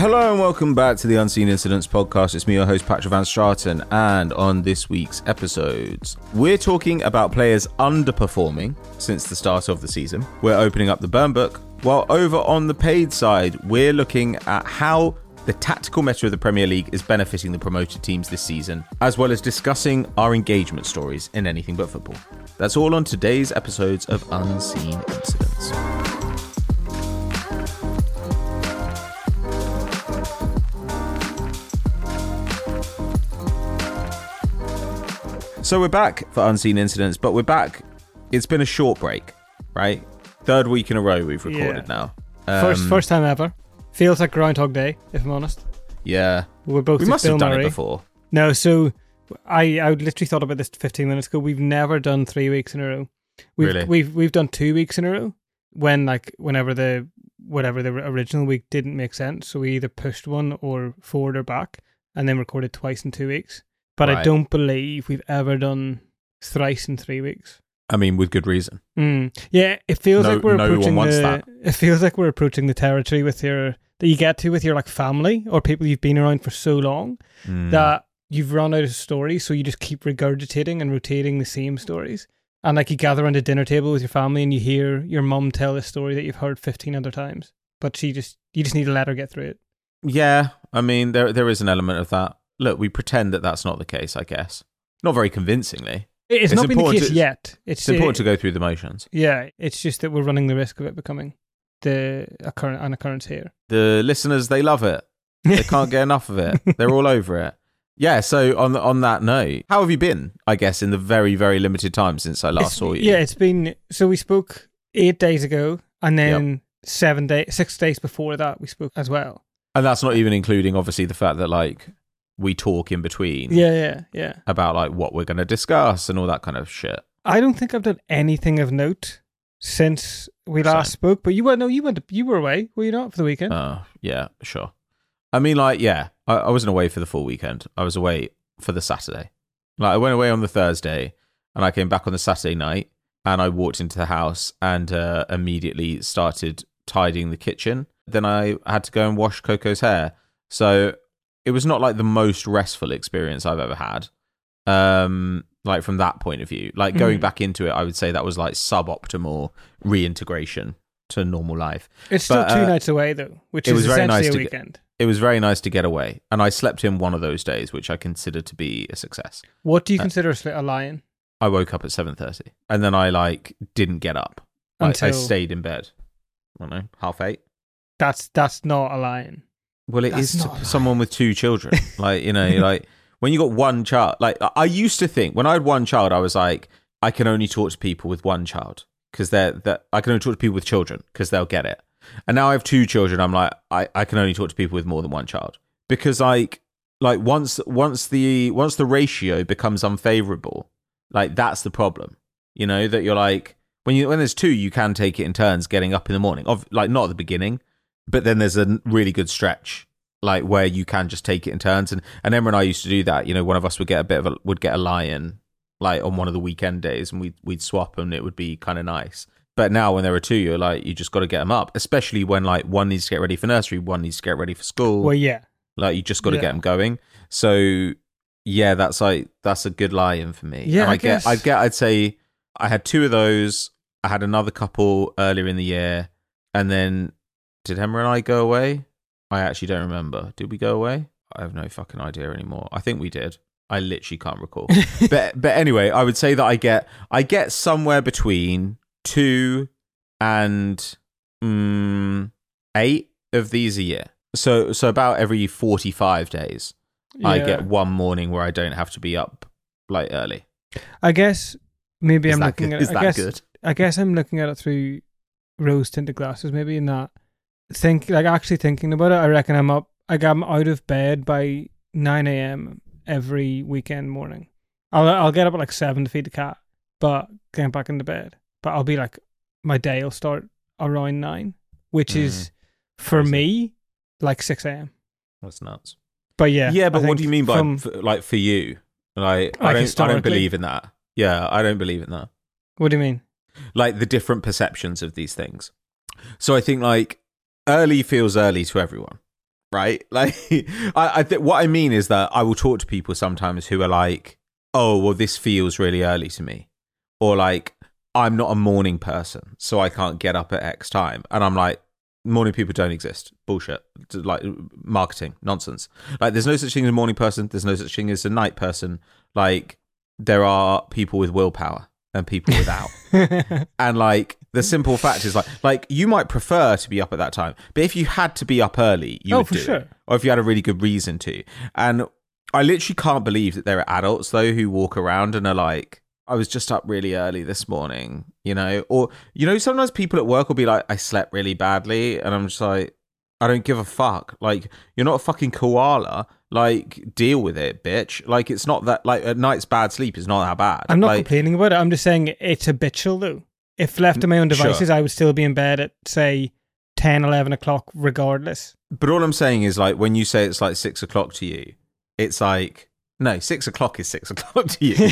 Hello and welcome back to the Unseen Incidents podcast. It's me, your host, Patrick Van Straten, and on this week's episodes, we're talking about players underperforming since the start of the season. We're opening up the burn book, while over on the paid side, we're looking at how the tactical meta of the Premier League is benefiting the promoted teams this season, as well as discussing our engagement stories in Anything But Football. That's all on today's episodes of Unseen Incidents. So we're back for Unseen Incidents, but we're back. It's been a short break, right? Third week in a row we've recorded now. First time ever. Feels like Groundhog Day, if I'm honest. Yeah. We must have done it before. No, so I literally thought about this 15 minutes ago. We've never done 3 weeks in a row. We've done 2 weeks in a row whenever the original week didn't make sense. So we either pushed one or forward or back and then recorded twice in 2 weeks. But right. I don't believe we've ever done thrice in 3 weeks. I mean, with good reason. Yeah, it feels like we're approaching that. It feels like we're approaching the territory that you get to with your like family or people you've been around for so long that you've run out of stories, so you just keep regurgitating and rotating the same stories. And like you gather around a dinner table with your family and you hear your mum tell a story that you've heard 15 other times, but you just need to let her get through it. Yeah, I mean, there is an element of that. Look, we pretend that that's not the case, I guess. Not very convincingly. It's not been the case yet. It's important to go through the motions. Yeah, it's just that we're running the risk of it becoming an occurrence here. The listeners, they love it. They can't get enough of it. They're all over it. Yeah, so on that note, how have you been, I guess, in the very, very limited time since I last saw you? Yeah, it's been... So we spoke 8 days ago, and then 6 days before that we spoke as well. And that's not even including, obviously, the fact that, like... we talk in between about like what we're going to discuss and all that kind of shit. I don't think I've done anything of note since we last spoke, but you were away, were you not, for the weekend? Yeah, sure. I mean, like, yeah, I wasn't away for the full weekend. I was away for the Saturday. Like, I went away on the Thursday and I came back on the Saturday night and I walked into the house and immediately started tidying the kitchen. Then I had to go and wash Coco's hair. So it was not like the most restful experience I've ever had. Like from that point of view, like going back into it, I would say that was like suboptimal reintegration to normal life. It's still 2 nights away though, which is essentially a weekend. It was very nice to get away. And I slept in one of those days, which I consider to be a success. What do you consider a lion? I woke up at 7:30 and then I like didn't get up. I stayed in bed. I don't know, 8:30. That's not a lion. Well, it is to someone with 2 children. Like, you know, like when you got one child, like I used to think when I had one child, I was like, I can only talk to people with one child because I can only talk to people with children because they'll get it. And now I have 2 children. I'm like, I can only talk to people with more than one child because like once the ratio becomes unfavorable, like that's the problem, you know, that you're like, when there's 2, you can take it in turns getting up in the morning like not at the beginning. But then there's a really good stretch, like where you can just take it in turns. And Emma and I used to do that. You know, one of us would get a lion, like on one of the weekend days, and we'd swap, and it would be kind of nice. But now when there are 2, you're like, you just got to get them up, especially when like one needs to get ready for nursery, one needs to get ready for school. Well, yeah, like you just got to get them going. So yeah, that's a good lion for me. Yeah, and I'd say I had 2 of those. I had another couple earlier in the year, and then. Did Emma and I go away? I actually don't remember. Did we go away? I have no fucking idea anymore. I think we did. I literally can't recall. but anyway, I would say that I get somewhere between 2 and 8 of these a year. So about every 45 days, I get one morning where I don't have to be up like early. I guess maybe Is I'm that looking good? at it. Is that good? I guess I'm looking at it through rose-tinted glasses, maybe in that. Actually thinking about it, I reckon I'm out of bed by 9 a.m. every weekend morning. I'll get up at like 7 to feed the cat, but get back into bed. But I'll be like, my day will start around 9, which is for me like 6 a.m. That's nuts. But yeah, but what do you mean by for you? Like I don't believe in that. Yeah, I don't believe in that. What do you mean? Like the different perceptions of these things. So I think like early feels early to everyone, right? Like, I think what I mean is that I will talk to people sometimes who are like, oh, well, this feels really early to me. Or like, I'm not a morning person, so I can't get up at X time. And I'm like, morning people don't exist. Bullshit. Like, marketing. Nonsense. Like, there's no such thing as a morning person. There's no such thing as a night person. Like, there are people with willpower and people without. And like, the simple fact is like you might prefer to be up at that time, but if you had to be up early, you would do it. Or if you had a really good reason to. And I literally can't believe that there are adults though who walk around and are like, I was just up really early this morning, you know? Or, you know, sometimes people at work will be like, I slept really badly. And I'm just like, I don't give a fuck. Like, you're not a fucking koala. Like, deal with it, bitch. Like, it's not that, like, a night's bad sleep is not that bad. I'm not like, complaining about it. I'm just saying it's habitual, though. If left to my own devices, I would still be in bed at, say, 10, 11 o'clock regardless. But all I'm saying is, like, when you say it's, like, 6 o'clock to you, it's like, no, 6 o'clock is 6 o'clock to you.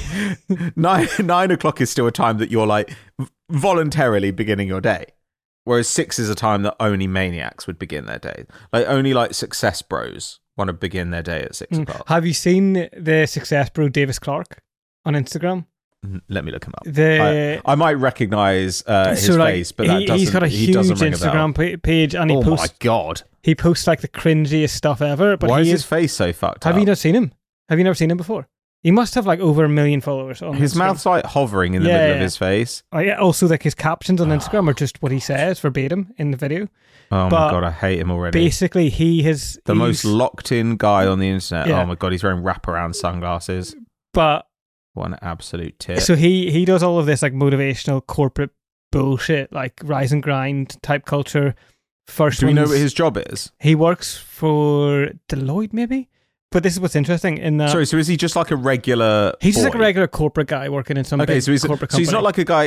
9 o'clock is still a time that you're, like, voluntarily beginning your day. Whereas 6 is a time that only maniacs would begin their day. Like, only, like, success bros want to begin their day at 6 o'clock. Have you seen the success bro Davis Clark on Instagram? Let me look him up. I might recognize his face, but he's got a huge Instagram page, and he posts. My god, he posts like the cringiest stuff ever. But why is his face so fucked up? Have you not seen him? Have you never seen him before? He must have like over 1 million followers on his Instagram. mouth's like hovering in the middle of his face. Oh, yeah. Also, like his captions on Instagram are just what he says verbatim in the video. Oh my god, I hate him already. Basically, he's the most locked-in guy on the internet. Yeah. Oh my god, he's wearing wraparound sunglasses. But what an absolute tit. So he does all of this like motivational corporate bullshit, like rise and grind type culture. Do we know what his job is? He works for Deloitte, maybe. But this is what's interesting in that. Sorry, so is he just like a regular? He's just like a regular corporate guy working in some big corporate company. So he's not like a guy.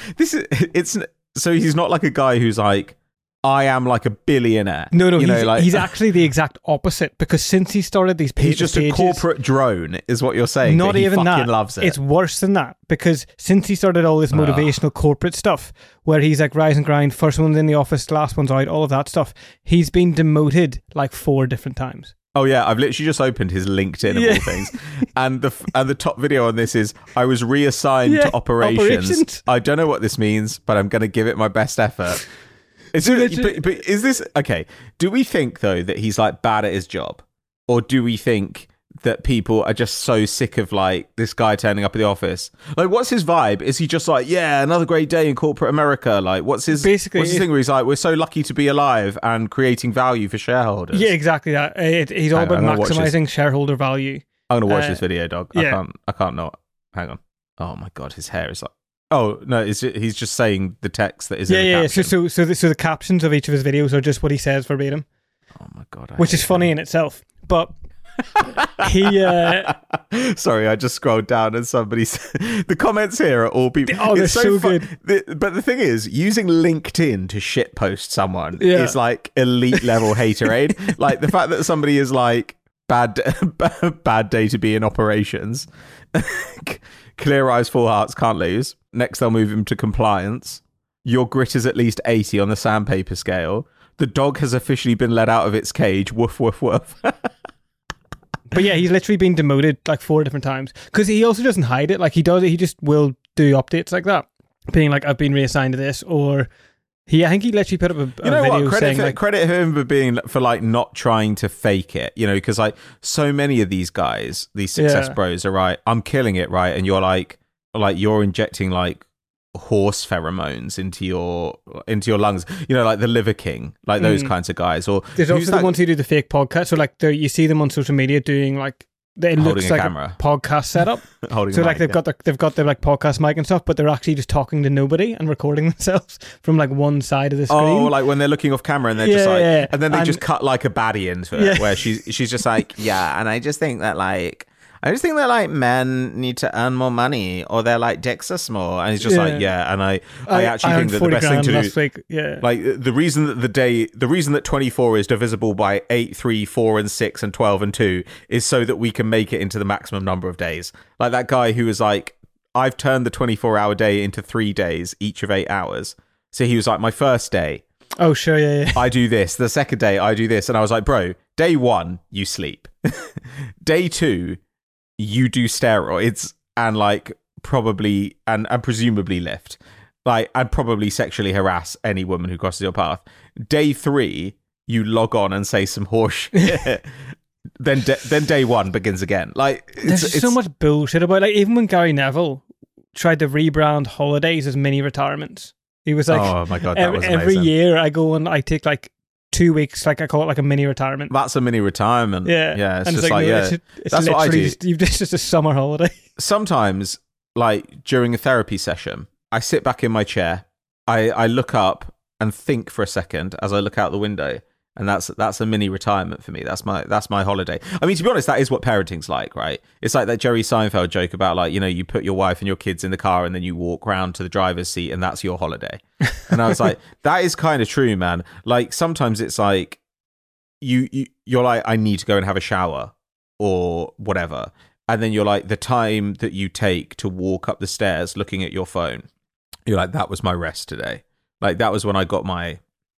So he's not like a guy who's like, I am like a billionaire. No, he's actually the exact opposite, because since he started these pages... He's just a corporate drone, is what you're saying. Not even that. He loves it. It's worse than that, because since he started all this motivational corporate stuff, where he's like rise and grind, first one's in the office, last one's out, all of that stuff, he's been demoted like 4 different times. Oh yeah, I've literally just opened his LinkedIn of all things, and the top video on this is, I was reassigned to operations. I don't know what this means, but I'm going to give it my best effort. But is this okay? Do we think though that he's like bad at his job, or do we think that people are just so sick of like this guy turning up at the office? Like, what's his vibe? Is he just like, yeah, another great day in corporate America? Like, what's his thing where he's like, we're so lucky to be alive and creating value for shareholders? Yeah, exactly that. He's all about maximizing shareholder value. I'm gonna watch this video, dog. Yeah. I can't not. Hang on. Oh my god, his hair is like. Oh no! He's just saying the text that is in the caption. So the captions of each of his videos are just what he says verbatim. Oh my god! Which is funny in itself, but he. Sorry, I just scrolled down and somebody said, the comments here are all people. Oh, they're so good. But the thing is, using LinkedIn to shitpost someone is like elite level haterade. Like the fact that somebody is like bad day to be in operations. Clear eyes, full hearts, can't lose. Next, they'll move him to compliance. Your grit is at least 80 on the sandpaper scale. The dog has officially been let out of its cage. Woof, woof, woof. But yeah, he's literally been demoted like 4 different times. Because he also doesn't hide it. Like he just will do updates like that. Being like, I've been reassigned to this, or... I think he literally put up a video saying... Credit him for like not trying to fake it, you know, because like so many of these guys, these success bros are right, I'm killing it, right? And you're like you're injecting like horse pheromones into your lungs, you know, like the Liver King, like those kinds of guys. Or there's also the ones who do the fake podcast. So like you see them on social media doing like... It looks like a podcast setup. So like they've got their like podcast mic and stuff, but they're actually just talking to nobody and recording themselves from like one side of the screen. Oh, like when they're looking off camera and they're just like, and then they just cut like a baddie into it, where she's just like, yeah, and I just think that men need to earn more money, or their like dicks are small, and he's just like, yeah, and I actually think that the best thing to do, like the reason that 24 is divisible by 8, 3, 4, and 6, and 12 and 2 is so that we can make it into the maximum number of days. Like that guy who was like, I've turned the 24-hour day into 3 days, each of 8 hours. So he was like, my first day, oh sure, yeah, I do this. The second day, I do this, and I was like, bro, day 1, you sleep. Day 2, you do steroids and like probably and presumably lift. Like, and probably sexually harass any woman who crosses your path. Day 3, you log on and say some horse shit. then day 1 begins again. Like, there's so much bullshit about, like, even when Gary Neville tried to rebrand holidays as mini retirements, he was like, "Oh my god, that was amazing. Every year I go and I take like 2 weeks, like I call it like a mini retirement." That's a mini retirement. Yeah, it's just like, no, it's that's what I do. It's just a summer holiday. Sometimes, like during a therapy session, I sit back in my chair, I look up and think for a second as I look out the window, and that's a mini retirement for me. That's my holiday. I mean, to be honest, that is what parenting's like, right? It's like that Jerry Seinfeld joke about, like, you know, you put your wife and your kids in the car and then you walk round to the driver's seat and that's your holiday. And I was like, that is kind of true, man. Like, sometimes it's like you're like, I need to go and have a shower or whatever. And then you're like, the time that you take to walk up the stairs looking at your phone, you're like, that was my rest today. Like, that was when I got my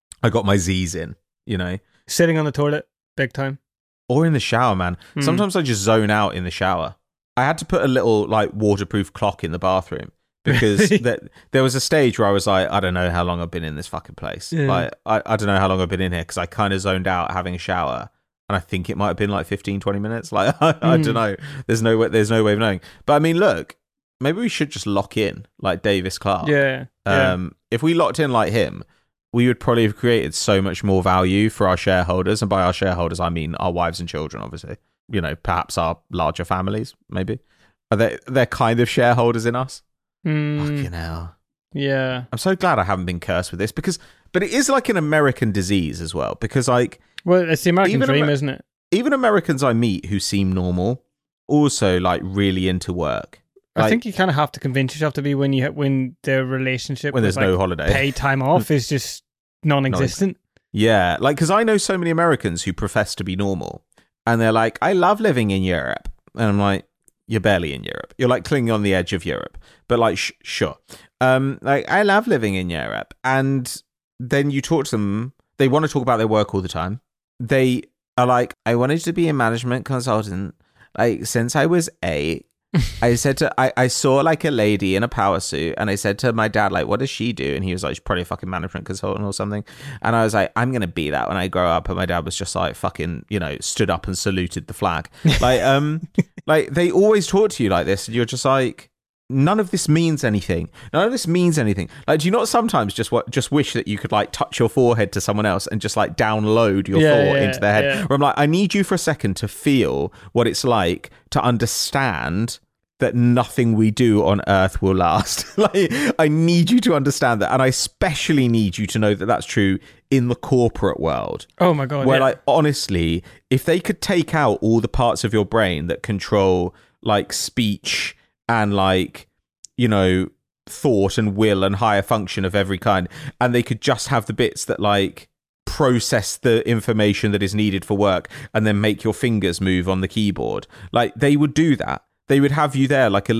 Z's in, you know? Sitting on the toilet, big time. Or in the shower, man. Sometimes I just zone out in the shower. I had to put a little, like, waterproof clock in the bathroom because there was a stage where I was like, I don't know how long I've been in this fucking place. Yeah. Like, I don't know how long I've been in here because I kind of zoned out having a shower. And I think it might have been like 15, 20 minutes. Like, I don't know. There's no way of knowing. But I mean, look, maybe we should just lock in like Davis Clark. Yeah. If we locked in like him, we would probably have created so much more value for our shareholders. And by our shareholders, I mean our wives and children, obviously. You know, perhaps our larger families, maybe. They're kind of shareholders in us. Fucking hell. Yeah. I'm so glad I haven't been cursed with this but it is like an American disease as well, because like, well, it's the American dream, isn't it? Even Americans I meet who seem normal also like really into work. Like, I think you kind of have to convince yourself to be when the relationship when there's with, no like, holiday, paid time off is just non-existent. Yeah, like, because I know so many Americans who profess to be normal, and they're like, I love living in Europe, and I'm like, you're barely in Europe. You're like clinging on the edge of Europe, but like, sure. Like, I love living in Europe, and then you talk to them, they want to talk about their work all the time. They are like, I wanted to be a management consultant, like, since I was 8. I said to, I saw like a lady in a power suit, and I said to my dad, like, what does she do? And he was like, she's probably a fucking management consultant or something. And I was like, I'm going to be that when I grow up. And my dad was just like, fucking, you know, stood up and saluted the flag. Like, like, they always talk to you like this, and you're just like, none of this means anything. None of this means anything. Like, do you not sometimes just wish that you could like touch your forehead to someone else and just like download your thought into their head? Yeah. Where I'm like, I need you for a second to feel what it's like to understand that nothing we do on Earth will last. Like, I need you to understand that, and I especially need you to know that that's true in the corporate world. Oh my god! Where, like, honestly, if they could take out all the parts of your brain that control like speech and like, you know, thought and will and higher function of every kind, and they could just have the bits that like process the information that is needed for work and then make your fingers move on the keyboard, like, they would do that. They would have you there like a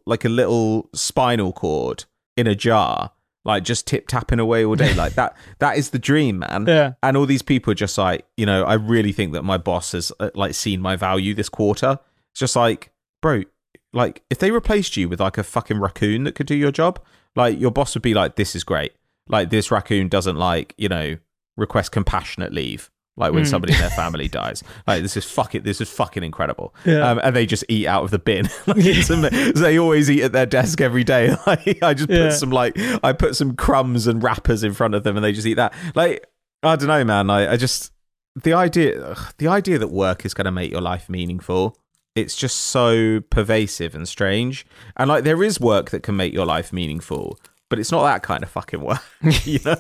little spinal cord in a jar, like just tip tapping away all day. Like that is the dream, man. Yeah. And all these people are just like, you know, I really think that my boss has like seen my value this quarter. It's just like, bro, like, if they replaced you with like a fucking raccoon that could do your job, like, your boss would be like, this is great. Like, this raccoon doesn't, like, you know, request compassionate leave, like when somebody in their family dies. Like, this is fucking incredible. Yeah. And they just eat out of the bin. Like, they always eat at their desk every day. Like, I just put some crumbs and wrappers in front of them, and they just eat that. Like, I don't know, man. I just, the idea that work is going to make your life meaningful, it's just so pervasive and strange. And like, there is work that can make your life meaningful, but it's not that kind of fucking work, you know?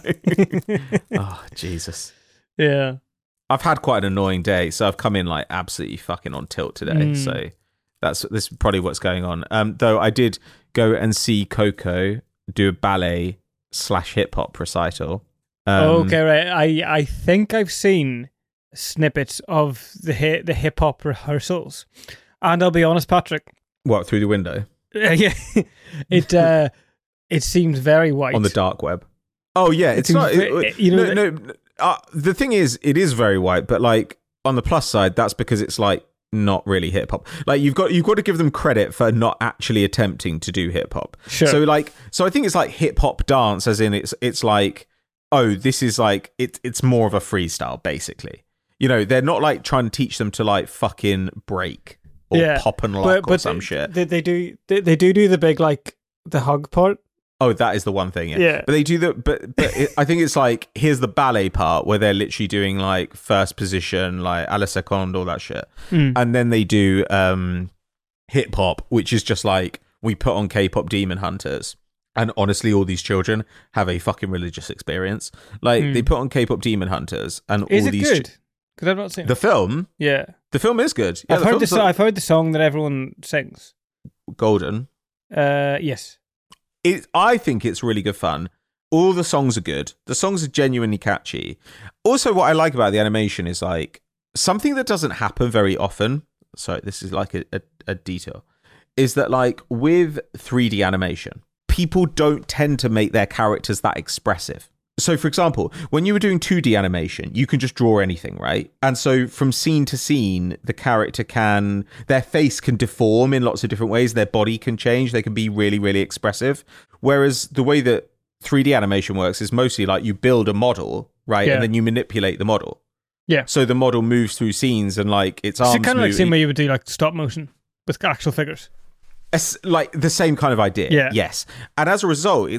Oh, Jesus. Yeah. I've had quite an annoying day, so I've come in like absolutely fucking on tilt today. So this is probably what's going on. Though I did go and see Coco do a ballet / hip hop recital. Okay, right. I think I've seen snippets of the hip hop rehearsals, and I'll be honest, Patrick. What, through the window? Yeah, it seems very white on the dark web. Oh yeah, it's not. The thing is, it is very white, but like, on the plus side, that's because it's like not really hip hop. Like you've got to give them credit for not actually attempting to do hip hop. Sure. So I think it's like hip hop dance, as in it's like, oh, this is like it's more of a freestyle basically. You know, they're not like trying to teach them to like fucking break or pop and lock or some shit. They do the big like the hug part. Oh, that is the one thing. Yeah. But they do I think it's like, here's the ballet part where they're literally doing like first position, like à la seconde, all that shit. And then they do hip hop, which is just like, we put on K-pop Demon Hunters. And honestly, all these children have a fucking religious experience. Like they put on K-pop Demon Hunters and is all it these. Good? Because I've not seen the film. Yeah. The film is good. Yeah, I've heard the song that everyone sings. Golden. Yes. I think it's really good fun. All the songs are good. The songs are genuinely catchy. Also, what I like about the animation is like something that doesn't happen very often. Sorry, this is like a detail. Is that like with 3D animation, people don't tend to make their characters that expressive. So, for example, when you were doing 2D animation, you can just draw anything, right? And so from scene to scene, the character their face can deform in lots of different ways. Their body can change. They can be really, really expressive. Whereas the way that 3D animation works is mostly like you build a model, right? Yeah. And then you manipulate the model. Yeah. So the model moves through scenes and like its arms move. It's kind of like the same way you would do like stop motion with actual figures. It's like the same kind of idea. Yeah. Yes. And as a result,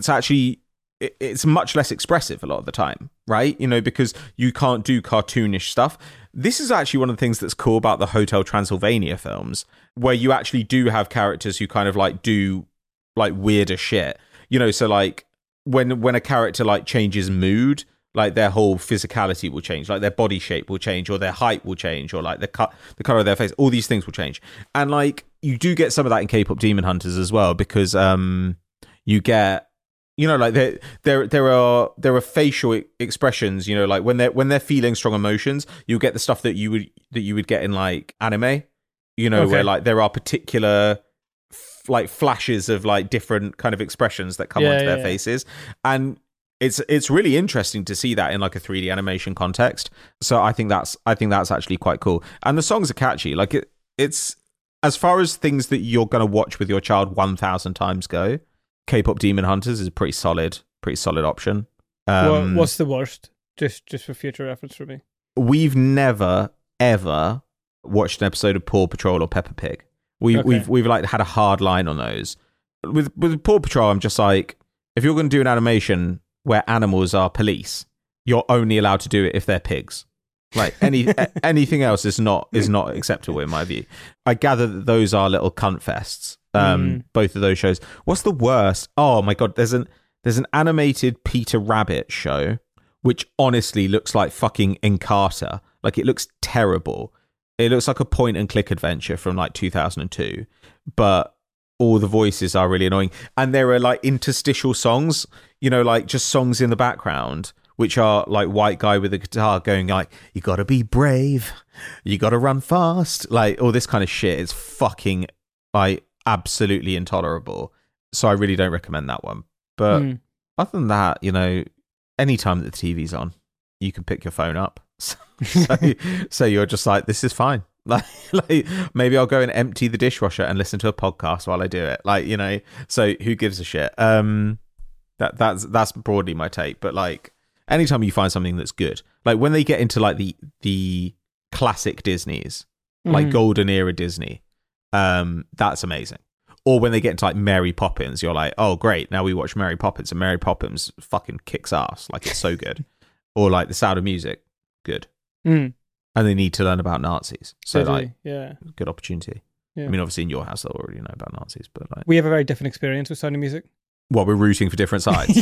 it's much less expressive a lot of the time, right? You know, because you can't do cartoonish stuff. This is actually one of the things that's cool about the Hotel Transylvania films, where you actually do have characters who kind of like do like weirder shit. You know, so like when a character like changes mood, like their whole physicality will change, like their body shape will change, or their height will change, or like the color of their face, all these things will change. And like you do get some of that in K-pop Demon Hunters as well, because you get, you know, like there are facial expressions, you know, like when they're feeling strong emotions, you'll get the stuff that you would get in like anime, you know, where like there are particular like flashes of like different kind of expressions that come onto their faces, and it's really interesting to see that in like a 3D animation context. So I think that's actually quite cool, and the songs are catchy. Like it's as far as things that you're going to watch with your child 1,000 times go, K-pop Demon Hunters is a pretty solid option. What's the worst? Just for future reference for me. We've never ever watched an episode of Paw Patrol or Peppa Pig. We've like had a hard line on those. With Paw Patrol, I'm just like, if you're going to do an animation where animals are police, you're only allowed to do it if they're pigs. Like anything else is not acceptable in my view. I gather that those are little cunt fests. Both of those shows. What's the worst? Oh my god, there's an animated Peter Rabbit show which honestly looks like fucking Encarta. Like it looks terrible. It looks like a point and click adventure from like 2002, but all the voices are really annoying, and there are like interstitial songs, you know, like just songs in the background which are like white guy with a guitar going like, you gotta be brave, you gotta run fast, like all this kind of shit. It's fucking like absolutely intolerable. So I really don't recommend that one. But other than that, you know, anytime that the TV's on, you can pick your phone up. So you're just like, this is fine. Like maybe I'll go and empty the dishwasher and listen to a podcast while I do it. Like, you know, so who gives a shit? That's broadly my take. But like, anytime you find something that's good, like when they get into like the classic Disneys, like golden era Disney, that's amazing. Or when they get into like Mary Poppins, you're like, oh great, now we watch Mary Poppins, and Mary Poppins fucking kicks ass. Like it's so good. Or like The Sound of Music, good. And they need to learn about Nazis, so good opportunity. I mean, obviously in your house they'll already know about Nazis, but like, we have a very different experience with Sound of Music. What, we're rooting for different sides?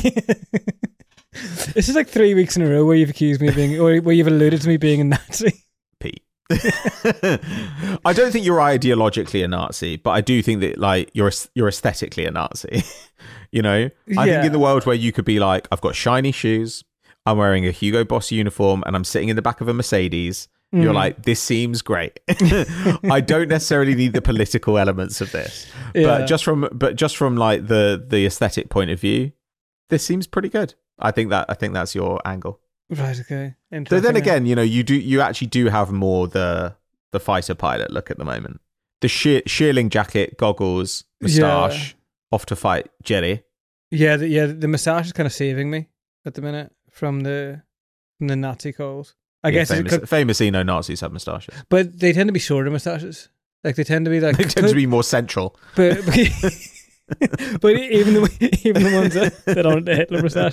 This is like 3 weeks in a row where you've accused me of being, or where you've alluded to me being a Nazi. Pete. I don't think you're ideologically a Nazi, but I do think that like you're aesthetically a Nazi. You know, I think in the world where you could be like, I've got shiny shoes, I'm wearing a Hugo Boss uniform, and I'm sitting in the back of a Mercedes. You're like, this seems great. I don't necessarily need the political elements of this, but just from like the aesthetic point of view, this seems pretty good. I think that's your angle. Right. Okay. So Interesting. then again, you actually do have more the fighter pilot look at the moment. The shearling jacket, goggles, moustache, off to fight Jerry. Yeah. The moustache is kind of saving me at the minute from the Nazi calls. I guess famous Eno Nazis have moustaches, but they tend to be shorter moustaches. Like they tend to be like they tend to be more central. But even the ones that aren't the Hitler moustache,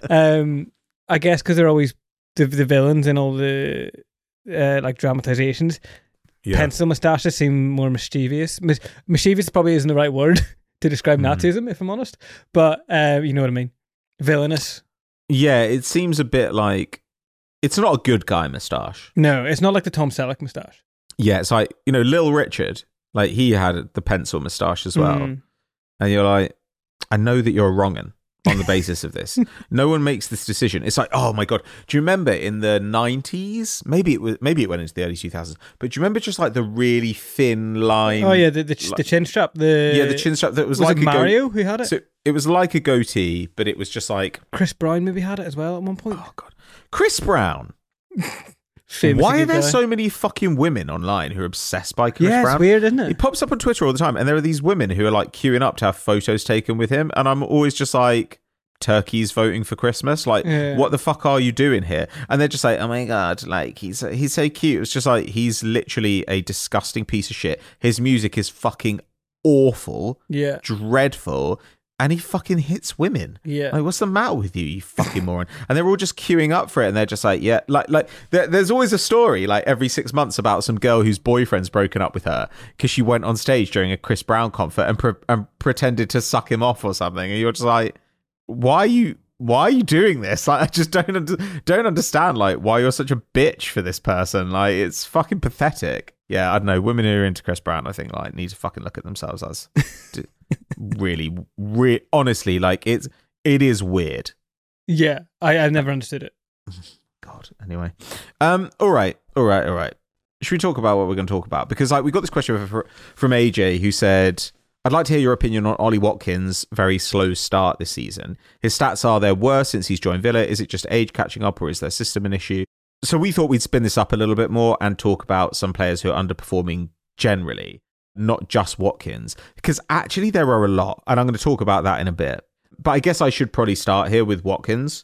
I guess because they're always the villains in all the like dramatizations. Yeah. Pencil moustaches seem more mischievous. Mischievous probably isn't the right word to describe Nazism, if I'm honest. But you know what I mean. Villainous. Yeah, it seems a bit like it's not a good guy moustache. No, it's not like the Tom Selleck moustache. Yeah, it's like, Lil Richard, like he had the pencil moustache as well. And you're like, I know that you're wronging on the basis of this. No one makes this decision. It's like, oh my God. Do you remember in the 90s? Maybe it went into the early 2000s. But do you remember just like the really thin line? Oh yeah, the chin strap. The chin strap that was like it Mario who had it. So it was like a goatee, but it was just like Chris Brown maybe had it as well at one point. Oh God, Chris Brown. Why are there so many fucking women online who are obsessed by Chris Brown? Yeah, it's weird, isn't it? He pops up on Twitter all the time, and there are these women who are like queuing up to have photos taken with him, and I'm always just like, turkeys voting for Christmas? Like, what the fuck are you doing here? And they're just like, oh my God, like, he's so cute. It's just like, he's literally a disgusting piece of shit. His music is fucking awful, dreadful, and he fucking hits women. Yeah. Like, what's the matter with you, you fucking moron? And they're all just queuing up for it, and they're just like, yeah, like there's always a story, like, every 6 months about some girl whose boyfriend's broken up with her because she went on stage during a Chris Brown concert and pretended to suck him off or something. And you're just like, why are you doing this? Like, I just don't understand, like, why you're such a bitch for this person. Like, it's fucking pathetic. Yeah, I don't know. Women who are into Chris Brown, I think, like, need to fucking look at themselves as really, honestly, like, it is weird. Yeah, I never understood it. God. Anyway, all right. Should we talk about what we're going to talk about? Because like we got this question from AJ who said, I'd like to hear your opinion on Ollie Watkins' very slow start this season. His stats are they're worse since he's joined Villa. Is it just age catching up, or is their system an issue? So we thought we'd spin this up a little bit more and talk about some players who are underperforming generally, not just Watkins, because actually there are a lot, and I'm going to talk about that in a bit. But I guess I should probably start here with Watkins,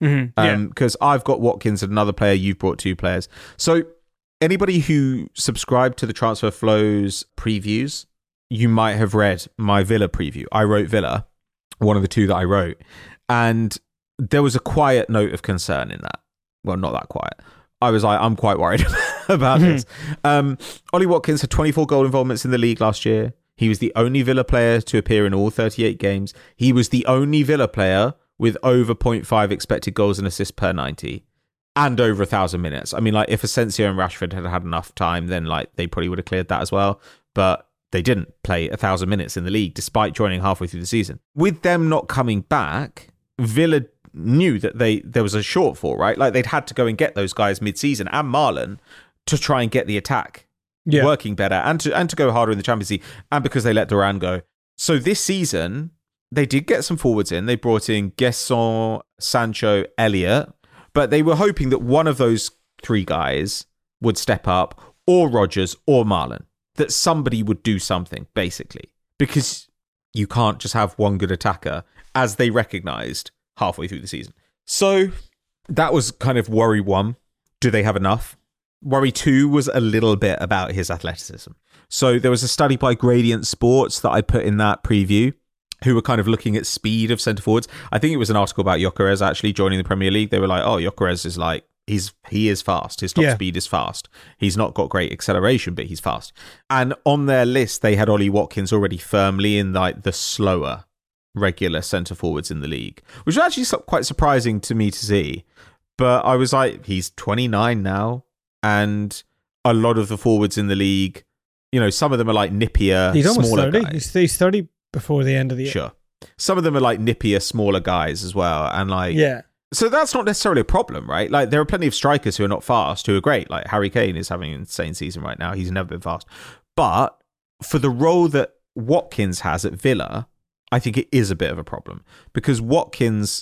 because I've got Watkins and another player. You've brought two players. So anybody who subscribed to the Transfer Flows previews, you might have read my Villa preview. I wrote Villa, one of the two that I wrote, and there was a quiet note of concern in that. Well, not that quiet. I was like, I'm quite worried about this. Ollie Watkins had 24 goal involvements in the league last year. He was the only Villa player to appear in all 38 games. He was the only Villa player with over 0.5 expected goals and assists per 90 and over 1,000 minutes. I mean, like, if Asensio and Rashford had had enough time, then like they probably would have cleared that as well. But they didn't play 1,000 minutes in the league despite joining halfway through the season. With them not coming back, Villa knew that there was a shortfall, right? Like, they'd had to go and get those guys mid-season and Marlon to try and get the attack working better and to go harder in the Champions League, and because they let Duran go. So this season, they did get some forwards in. They brought in Guesson, Sancho, Elliott, but they were hoping that one of those three guys would step up, or Rodgers or Marlon, that somebody would do something, basically, because you can't just have one good attacker, as they recognised halfway through the season. So that was kind of worry one. Do they have enough? Worry two was a little bit about his athleticism. So there was a study by Gradient Sports that I put in that preview, who were kind of looking at speed of centre forwards. I think it was an article about Gyökeres actually joining the Premier League. They were like, oh, Gyökeres is like, he is fast. His top speed is fast. He's not got great acceleration, but he's fast. And on their list, they had Ollie Watkins already firmly in like the slower regular centre forwards in the league, which was actually quite surprising to me to see. But I was like, he's 29 now, and a lot of the forwards in the league, you know, some of them are like nippier, he's almost smaller 30. guys. He's 30 before the end of the year. Sure. Some of them are like nippier, smaller guys as well. And like, so that's not necessarily a problem, right? Like, there are plenty of strikers who are not fast, who are great. Like, Harry Kane is having an insane season right now. He's never been fast. But for the role that Watkins has at Villa, I think it is a bit of a problem, because Watkins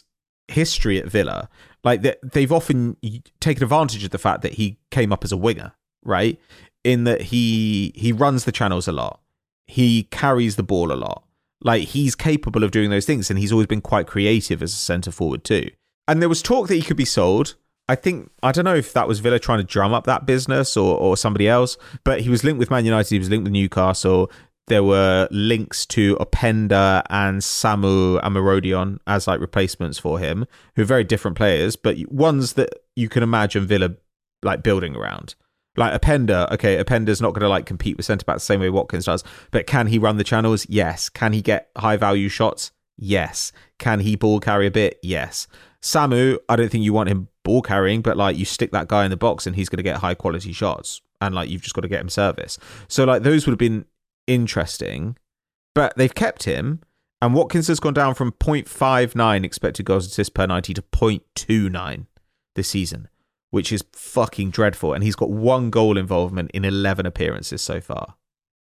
history at Villa, like they've often taken advantage of the fact that he came up as a winger, right? In that he runs the channels a lot, he carries the ball a lot. Like, he's capable of doing those things, and he's always been quite creative as a centre forward too. And there was talk that he could be sold. I don't know if that was Villa trying to drum up that business or somebody else, but he was linked with Man United, he was linked with Newcastle. There were links to Openda and Samu Amarodion as like replacements for him, who are very different players, but ones that you can imagine Villa like building around. Like Openda's not going to like compete with centre-backs the same way Watkins does, but can he run the channels? Yes. Can he get high-value shots? Yes. Can he ball carry a bit? Yes. Samu, I don't think you want him ball carrying, but like you stick that guy in the box and he's going to get high-quality shots, and like you've just got to get him service. So like those would have been interesting, but they've kept him, and Watkins has gone down from 0.59 expected goals assists per 90 to 0.29 this season, which is fucking dreadful. And he's got 1 goal involvement in 11 appearances so far.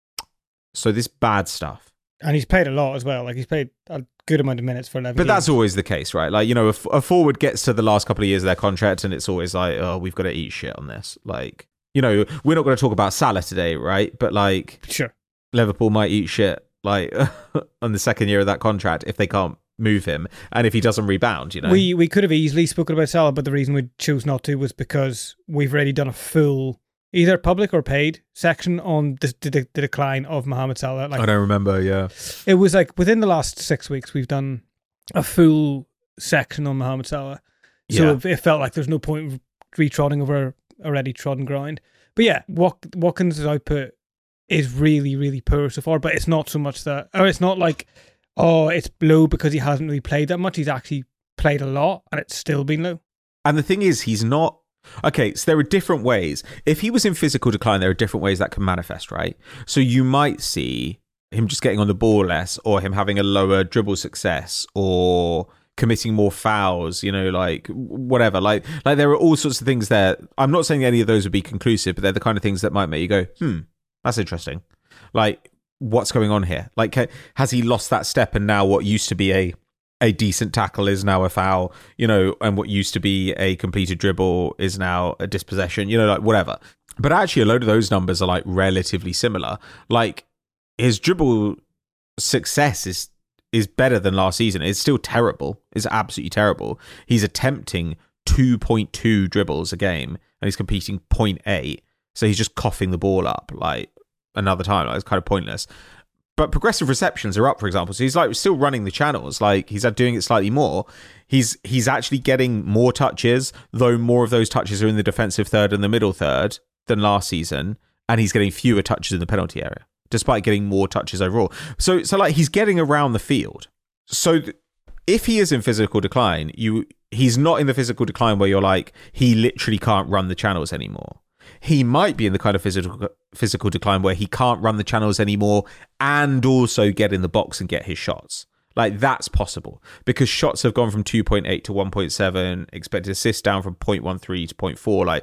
So this bad stuff. And he's played a lot as well. Like, he's played a good amount of minutes for 11 But games. that's always the case, right? Like, you know, a forward gets to the last couple of years of their contract and it's always like, oh, we've got to eat shit on this. Like, you know, we're not going to talk about Salah today, right? But like, sure, Liverpool might eat shit like on the second year of that contract if they can't move him, and if he doesn't rebound, you know. We could have easily spoken about Salah, but the reason we chose not to was because we've already done a full either public or paid section on the decline of Mohamed Salah. Like, I don't remember. Yeah, it was like within the last 6 weeks we've done a full section on Mohamed Salah, so it felt like there's no point retrotting over already trodden ground. But yeah, Watkins' output is really, really poor so far, but it's not so much that, or it's not like, oh, it's low because he hasn't really played that much. He's actually played a lot and it's still been low. And the thing is, he's not... Okay, so there are different ways. If he was in physical decline, there are different ways that can manifest, right? So you might see him just getting on the ball less, or him having a lower dribble success, or committing more fouls, you know, like whatever. Like there are all sorts of things there. I'm not saying any of those would be conclusive, but they're the kind of things that might make you go, that's interesting. Like, what's going on here? Like, has he lost that step, and now what used to be a decent tackle is now a foul, you know, and what used to be a completed dribble is now a dispossession, you know, like whatever. But actually a load of those numbers are like relatively similar. Like, his dribble success is better than last season. It's still terrible. It's absolutely terrible. He's attempting 2.2 dribbles a game and he's completing 0.8. So he's just coughing the ball up like another time. Like, it's kind of pointless. But progressive receptions are up, for example. So he's like still running the channels. Like, he's doing it slightly more. He's actually getting more touches, though more of those touches are in the defensive third and the middle third than last season. And he's getting fewer touches in the penalty area, despite getting more touches overall. So like, he's getting around the field. So if he is in physical decline, he's not in the physical decline where you're like, he literally can't run the channels anymore. He might be in the kind of physical decline where he can't run the channels anymore and also get in the box and get his shots. Like, that's possible because shots have gone from 2.8 to 1.7, expected assists down from 0.13 to 0.4, like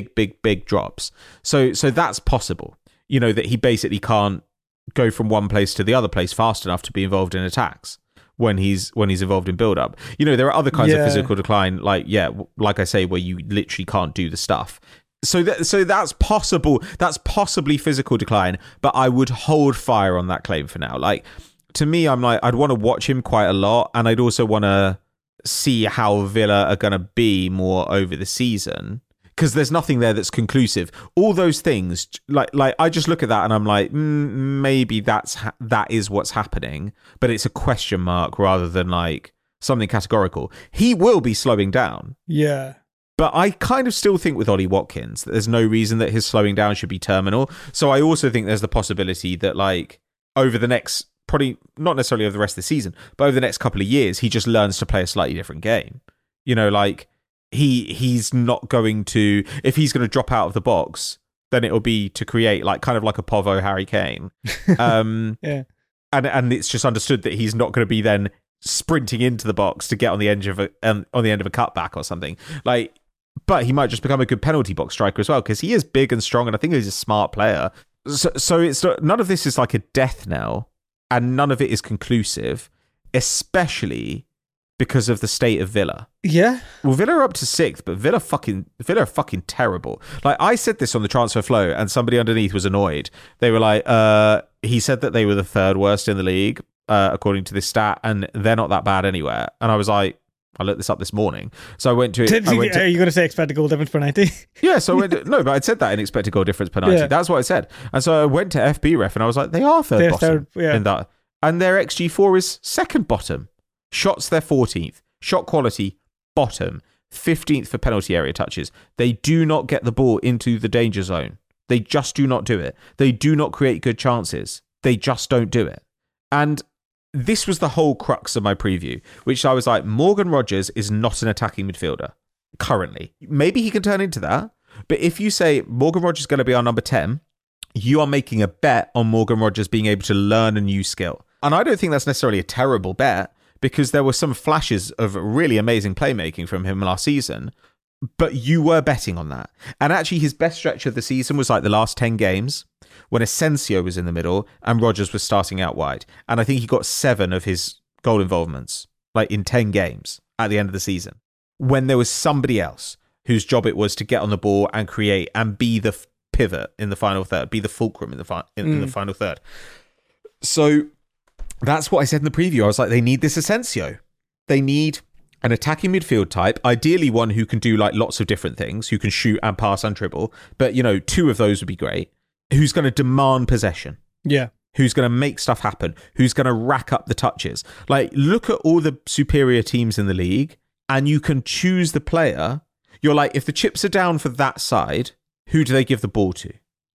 big drops. So that's possible. You know, that he basically can't go from one place to the other place fast enough to be involved in attacks when he's involved in build-up. You know, there are other kinds of physical decline, like I say, where you literally can't do the stuff. So that's possible. That's possibly physical decline, but I would hold fire on that claim for now. Like, to me, I'm like, I'd want to watch him quite a lot, and I'd also want to see how Villa are going to be more over the season, because there's nothing there that's conclusive. All those things, like I just look at that and I'm like, maybe that is what's happening, but it's a question mark rather than like something categorical. He will be slowing down. Yeah. But I kind of still think with Ollie Watkins that there's no reason that his slowing down should be terminal. So I also think there's the possibility that, like, over the next, probably not necessarily over the rest of the season, but over the next couple of years, he just learns to play a slightly different game. You know, like, he's not going to, if he's going to drop out of the box, then it'll be to create, like, kind of like a Povo Harry Kane. Yeah. And it's just understood that he's not going to be then sprinting into the box to get on the end of a cutback or something. Like, but he might just become a good penalty box striker as well, because he is big and strong, and I think he's a smart player. So it's none of this is like a death knell, and none of it is conclusive, especially because of the state of Villa. Yeah. Well, Villa are up to 6th, but Villa are fucking terrible. Like, I said this on the transfer flow, and somebody underneath was annoyed. They were like, he said that they were the 3rd worst in the league, according to this stat, and they're not that bad anywhere. And I was like, I looked this up this morning. So I went to... Are you going to say expected goal difference per 90? Yeah, so I went to, no, but I'd said that in expected goal difference per 90. Yeah. That's what I said. And so I went to FB Ref, and I was like, they are third bottom in that. And their XG4 is second bottom. Shots, they're 14th. Shot quality, bottom. 15th for penalty area touches. They do not get the ball into the danger zone. They just do not do it. They do not create good chances. They just don't do it. And this was the whole crux of my preview, which I was like, Morgan Rogers is not an attacking midfielder currently. Maybe he can turn into that. But if you say Morgan Rogers is going to be our number 10, you are making a bet on Morgan Rogers being able to learn a new skill. And I don't think that's necessarily a terrible bet, because there were some flashes of really amazing playmaking from him last season, but you were betting on that. And actually, his best stretch of the season was like the last 10 games, when Asensio was in the middle and Rodgers was starting out wide. And I think he got 7 of his goal involvements, like in 10 games at the end of the season, when there was somebody else whose job it was to get on the ball and create and be the pivot in the final third, be the fulcrum in the final third. So... that's what I said in the preview. I was like, they need this Asensio. They need an attacking midfield type, ideally one who can do like lots of different things, who can shoot and pass and dribble. But, 2 of those would be great. Who's going to demand possession. Yeah. Who's going to make stuff happen. Who's going to rack up the touches. Like, look at all the superior teams in the league and you can choose the player. You're like, if the chips are down for that side, who do they give the ball to?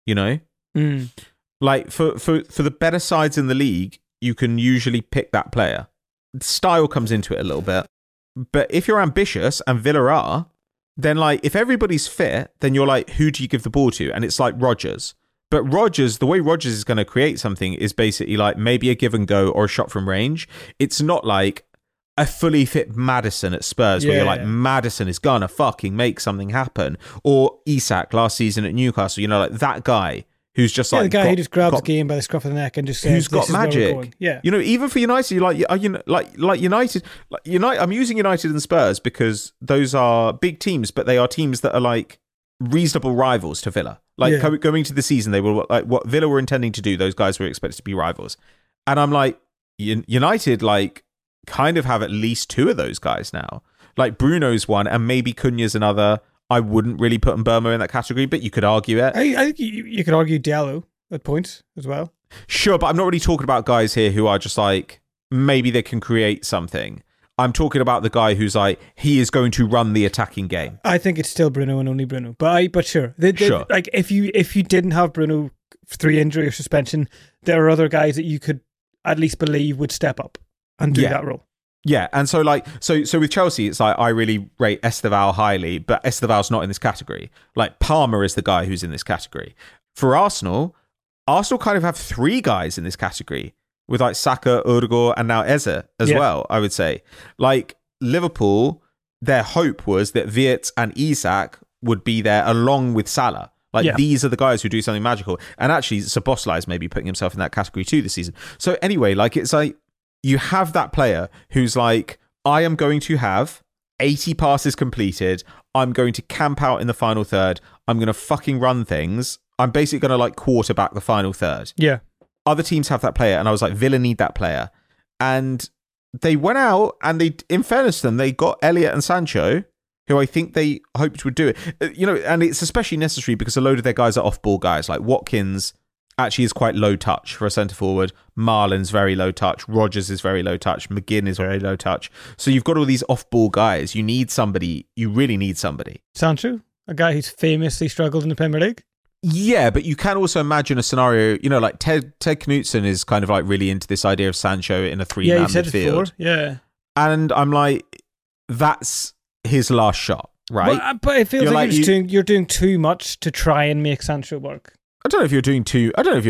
Like, for the better sides in the league, you can usually pick that player. Style comes into it a little bit. But if you're ambitious, and Villa are, then like if everybody's fit, then you're like, who do you give the ball to? And it's like Rodgers. But Rodgers, the way Rodgers is going to create something is basically like maybe a give and go or a shot from range. It's not like a fully fit Maddison at Spurs where you're like, Maddison is going to fucking make something happen. Or Isak last season at Newcastle, like that guy who's just like... the guy who just grabs the game by the scruff of the neck and just says, who's got magic. Yeah. Even for United, like United... I'm using United and Spurs because those are big teams, but they are teams that are like reasonable rivals to Villa. Going to the season, they were like what Villa were intending to do. Those guys were expected to be rivals. And I'm like, United like kind of have at least 2 of those guys now. Like Bruno's one and maybe Cunha's another. I wouldn't really put Mbeumo in that category, but you could argue it. I think you could argue Diallo at points as well. Sure, but I'm not really talking about guys here who are just like, maybe they can create something. I'm talking about the guy who's like, he is going to run the attacking game. I think it's still Bruno and only Bruno. But sure. Sure. Like if you didn't have Bruno through injury or suspension, there are other guys that you could at least believe would step up and do that role. Yeah, and so so with Chelsea, it's like I really rate Esteval highly, but Esteval's not in this category. Like Palmer is the guy who's in this category. For Arsenal kind of have 3 guys in this category with like Saka, Odegaard, and now Eze as well, I would say. Like Liverpool, their hope was that Wirtz and Isak would be there along with Salah. These are the guys who do something magical. And actually, Szoboszlai is maybe putting himself in that category too this season. So anyway, like it's like, you have that player who's like, I am going to have 80 passes completed. I'm going to camp out in the final third. I'm going to fucking run things. I'm basically going to like quarterback the final third. Yeah. Other teams have that player. And I was like, Villa need that player. And they went out and they, in fairness to them, they got Elliott and Sancho, who I think they hoped would do it. And it's especially necessary because a load of their guys are off-ball guys. Like Watkins actually is quite low touch for a centre forward. Marlin's very low touch. Rodgers is very low touch. McGinn is very low touch. So you've got all these off-ball guys. You need somebody. You really need somebody. Sancho, a guy who's famously struggled in the Premier League. Yeah, but you can also imagine a scenario, like Ted Knutson is kind of like really into this idea of Sancho in a 3-man midfield. Yeah. And I'm like, that's his last shot, right? But it feels like you're doing too much to try and make Sancho work. I don't know if you're doing too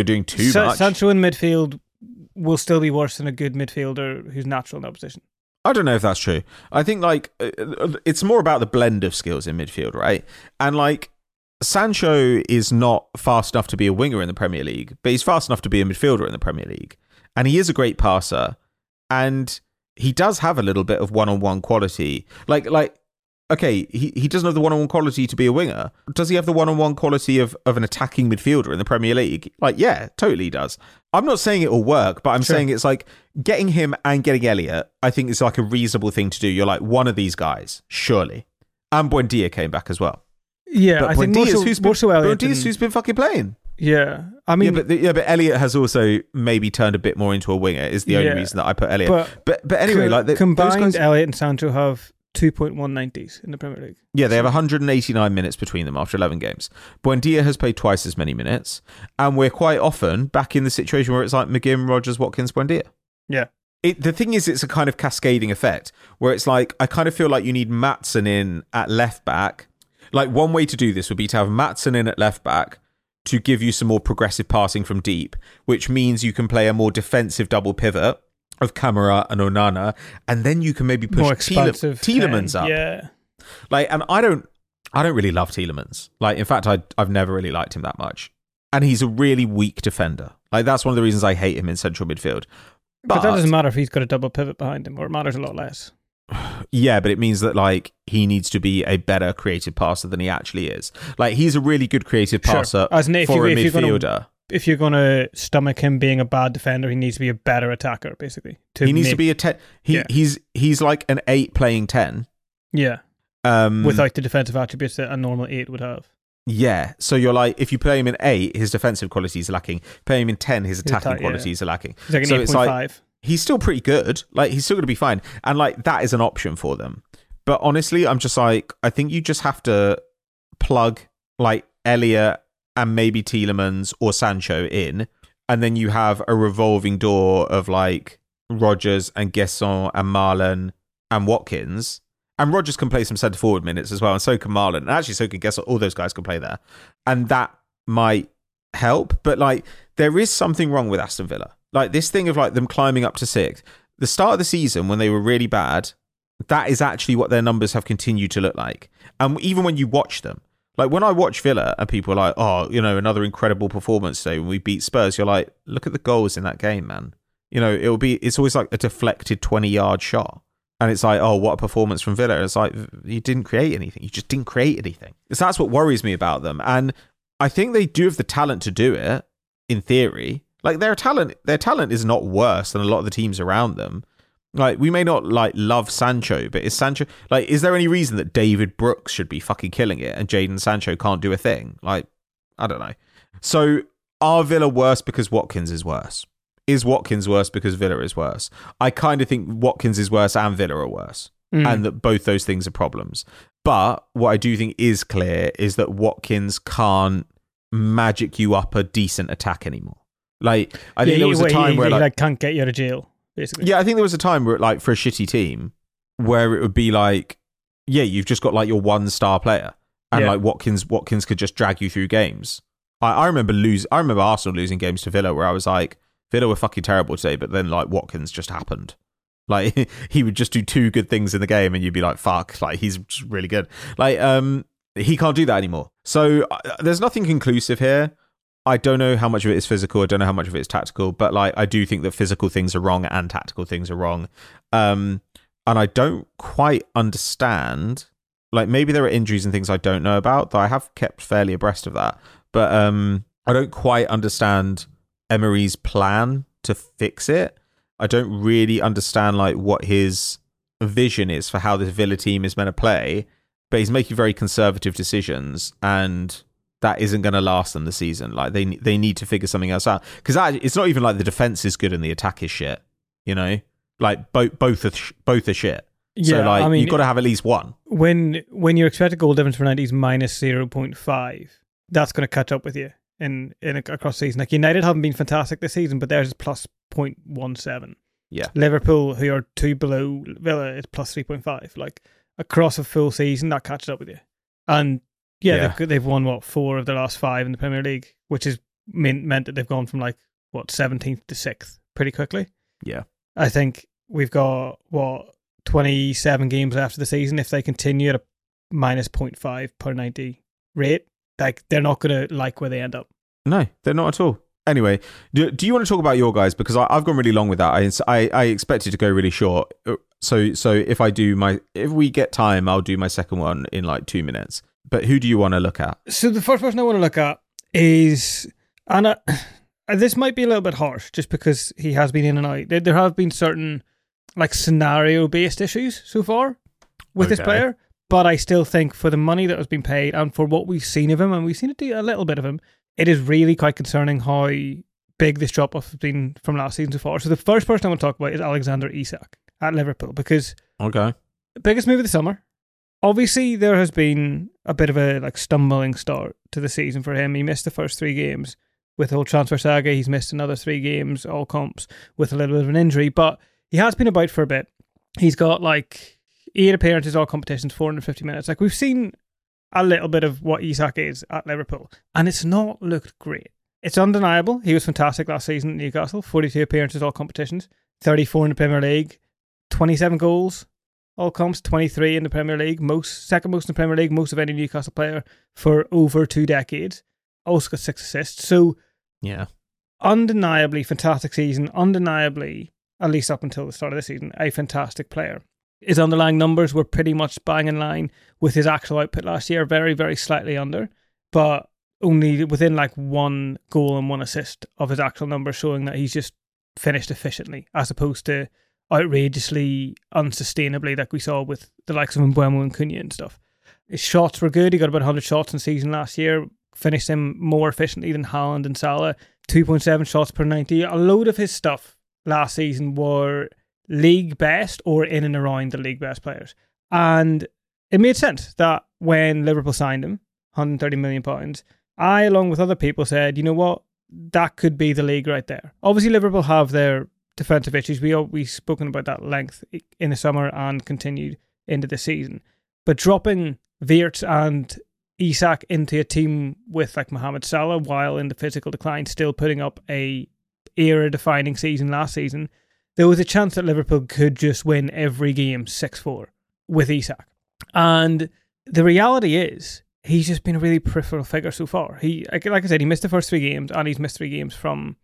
much. Sancho in midfield will still be worse than a good midfielder who's natural in that position. I don't know if that's true. I think like it's more about the blend of skills in midfield, right? And like Sancho is not fast enough to be a winger in the Premier League, but he's fast enough to be a midfielder in the Premier League. And he is a great passer. And he does have a little bit of one-on-one quality. Like okay, he doesn't have the one-on-one quality to be a winger. Does he have the one-on-one quality of an attacking midfielder in the Premier League? Like, yeah, totally does. I'm not saying it will work, but I'm saying it's like getting him and getting Elliott, I think is like a reasonable thing to do. You're like, one of these guys, surely. And Buendia came back as well. Yeah, but I think Buendia's who's been fucking playing. Yeah, I mean... but Elliott has also maybe turned a bit more into a winger, is the only reason that I put Elliott. But anyway, combined, those guys, Elliott and Sancho have 2.190s in the Premier League. Yeah, they have 189 minutes between them after 11 games. Buendia has played twice as many minutes, and we're quite often back in the situation where it's like McGinn, Rodgers, Watkins, Buendia. Yeah. The thing is, it's a kind of cascading effect where it's like, I kind of feel like you need Maatsen in at left back. Like, one way to do this would be to have Maatsen in at left back to give you some more progressive passing from deep, which means you can play a more defensive double pivot of Camara and Onana, and then you can maybe push Tielemans up. Yeah. Like, and I don't really love Tielemans. Like, in fact, I've never really liked him that much. And he's a really weak defender. Like, that's one of the reasons I hate him in central midfield. But that doesn't matter if he's got a double pivot behind him, or it matters a lot less. Yeah, but it means that, like, he needs to be a better creative passer than he actually is. Like, he's a really good creative passer for a midfielder. If you're going to stomach him being a bad defender, he needs to be a better attacker, basically. He needs to be a 10. He's like an 8 playing 10. Yeah. Without the defensive attributes that a normal 8 would have. Yeah. So you're like, if you play him in 8, his defensive qualities are lacking. Play him in 10, his attacking qualities are lacking. He's like an 8.5. He's still pretty good. Like, he's still going to be fine. And, like, that is an option for them. But honestly, I'm just like, I think you just have to plug, like, Elliott and maybe Tielemans or Sancho in, and then you have a revolving door of, like, Rodgers and Guesson and Marlon and Watkins. And Rodgers can play some centre forward minutes as well, and so can Marlon. And actually, so can Guesson. All those guys can play there. And that might help. But, like, there is something wrong with Aston Villa. Like, this thing of, like, them climbing up to 6th. The start of the season, when they were really bad, that is actually what their numbers have continued to look like. And even when you watch them, like, when I watch Villa and people are like, oh, you know, another incredible performance today when we beat Spurs, you're like, look at the goals in that game, man. You know, it's always like a deflected 20-yard shot. And it's like, oh, what a performance from Villa. It's like, you didn't create anything. You just didn't create anything. So that's what worries me about them. And I think they do have the talent to do it, in theory. Like, their talent is not worse than a lot of the teams around them. Like, we may not, like, love Sancho, but is there any reason that David Brooks should be fucking killing it and Jadon Sancho can't do a thing? Like, I don't know. So, are Villa worse because Watkins is worse? Is Watkins worse because Villa is worse? I kind of think Watkins is worse and Villa are worse. And that both those things are problems. But what I do think is clear is that Watkins can't magic you up a decent attack anymore. Like, I think there was a time where, like, can't get you out of jail. Basically. Yeah, I think there was a time where, like, for a shitty team, where it would be like, yeah, you've just got, like, your one star player, and like Watkins could just drag you through games. I remember Arsenal losing games to Villa, where I was like, Villa were fucking terrible today, but then, like, Watkins just happened. Like, he would just do 2 good things in the game, and you'd be like, fuck, like, he's just really good. Like, he can't do that anymore. So there's nothing conclusive here. I don't know how much of it is physical. I don't know how much of it is tactical, but, like, I do think that physical things are wrong and tactical things are wrong. And I don't quite understand, like, maybe there are injuries and things I don't know about, though I have kept fairly abreast of that. But I don't quite understand Emery's plan to fix it. I don't really understand, like, what his vision is for how this Villa team is meant to play, but he's making very conservative decisions, and that isn't going to last them the season. Like, they need to figure something else out, because it's not even like the defense is good and the attack is shit. You know, like, both are shit. Yeah, so, like, I mean, you've got to have at least one. When your expected goal difference for 90 is minus 0.5, that's going to catch up with you in across the season. Like, United haven't been fantastic this season, but theirs is plus 0.17. Yeah, Liverpool, who are 2 below Villa, is plus 3.5. Like, across a full season, that catches up with you. And they've won, what, 4 of the last 5 in the Premier League, which has meant that they've gone from, like, what, 17th to 6th pretty quickly. Yeah. I think we've got, 27 games after the season. If they continue at a minus 0.5 per 90 rate, like, they're not going to like where they end up. No, they're not at all. Anyway, do you want to talk about your guys? Because I've gone really long with that. I expected to go really short. So if we get time, I'll do my second one in like 2 minutes. But who do you want to look at? So the first person I want to look at is, and this might be a little bit harsh just because he has been in and out. There have been certain like scenario-based issues so far with this player, but I still think for the money that has been paid and for what we've seen of him, and we've seen it do a little bit of him, it is really quite concerning how big this drop-off has been from last season so far. So the first person I want to talk about is Alexander Isak at Liverpool, because biggest move of the summer. Obviously, there has been a bit of a like stumbling start to the season for him. He missed the first 3 games with the whole transfer saga. He's missed another 3 games, all comps, with a little bit of an injury, but he has been about for a bit. He's got like 8 appearances, all competitions, 450 minutes. Like, we've seen a little bit of what Isak is at Liverpool, and it's not looked great. It's undeniable. He was fantastic last season at Newcastle. 42 appearances, all competitions, 34 in the Premier League, 27 goals, all comps, 23 in the Premier League, second most in the Premier League, most of any Newcastle player for over 2 decades. Also got 6 assists. So, yeah, undeniably fantastic season. Undeniably, at least up until the start of the season, a fantastic player. His underlying numbers were pretty much bang in line with his actual output last year, very, very slightly under, but only within like 1 goal and 1 assist of his actual numbers, showing that he's just finished efficiently as opposed to outrageously unsustainably like we saw with the likes of Mbeumo and Cunha and stuff. His shots were good. He got about 100 shots in season last year, finished them more efficiently than Haaland and Salah, 2.7 shots per 90. A load of his stuff last season were league best or in and around the league best players. And it made sense that when Liverpool signed him, £130 million, I, along with other people, said, you know what, that could be the league right there. Obviously, Liverpool have their defensive issues. We've spoken about that length in the summer and continued into the season. But dropping Wirtz and Isak into a team with like Mohamed Salah while in the physical decline, still putting up a era-defining season last season, there was a chance that Liverpool could just win every game 6-4 with Isak. And the reality is, he's just been a really peripheral figure so far. He, like I said, he missed the first 3 games, and he's missed 3 games from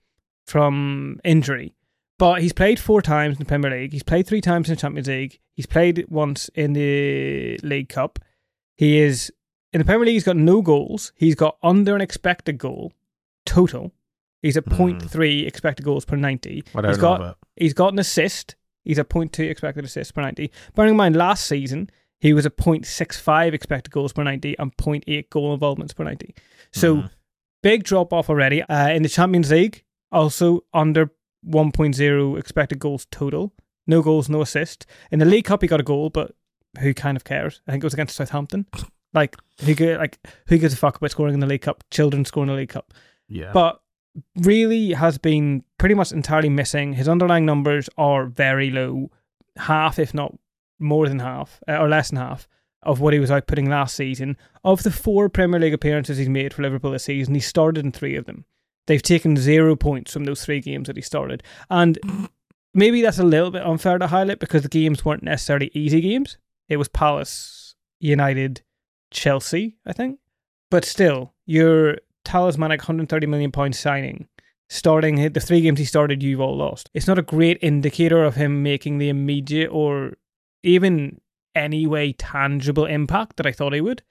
injury. But he's played 4 times in the Premier League. He's played 3 times in the Champions League. He's played once in the League Cup. He is, in the Premier League, he's got no goals. He's got under an expected goal total. He's at 0.3 expected goals per 90. He's got an assist. He's at 0.2 expected assists per 90. Bearing in mind, last season, he was at 0.65 expected goals per 90 and 0.8 goal involvements per 90. So, big drop off already. In the Champions League, also under 1.0 expected goals total. No goals, no assists. In the League Cup, he got a goal, but who kind of cares? I think it was against Southampton. Who gives a fuck about scoring in the League Cup? Children scoring in the League Cup. Yeah. But really has been pretty much entirely missing. His underlying numbers are very low. Half, if not more than half, or less than half, of what he was outputting last season. Of the 4 Premier League appearances he's made for Liverpool this season, he started in 3 of them. They've taken 0 points from those 3 games that he started. And maybe that's a little bit unfair to highlight because the games weren't necessarily easy games. It was Palace, United, Chelsea, I think. But still, your talismanic £130 million signing, starting the 3 games he started, you've all lost. It's not a great indicator of him making the immediate or even any way tangible impact that I thought he would.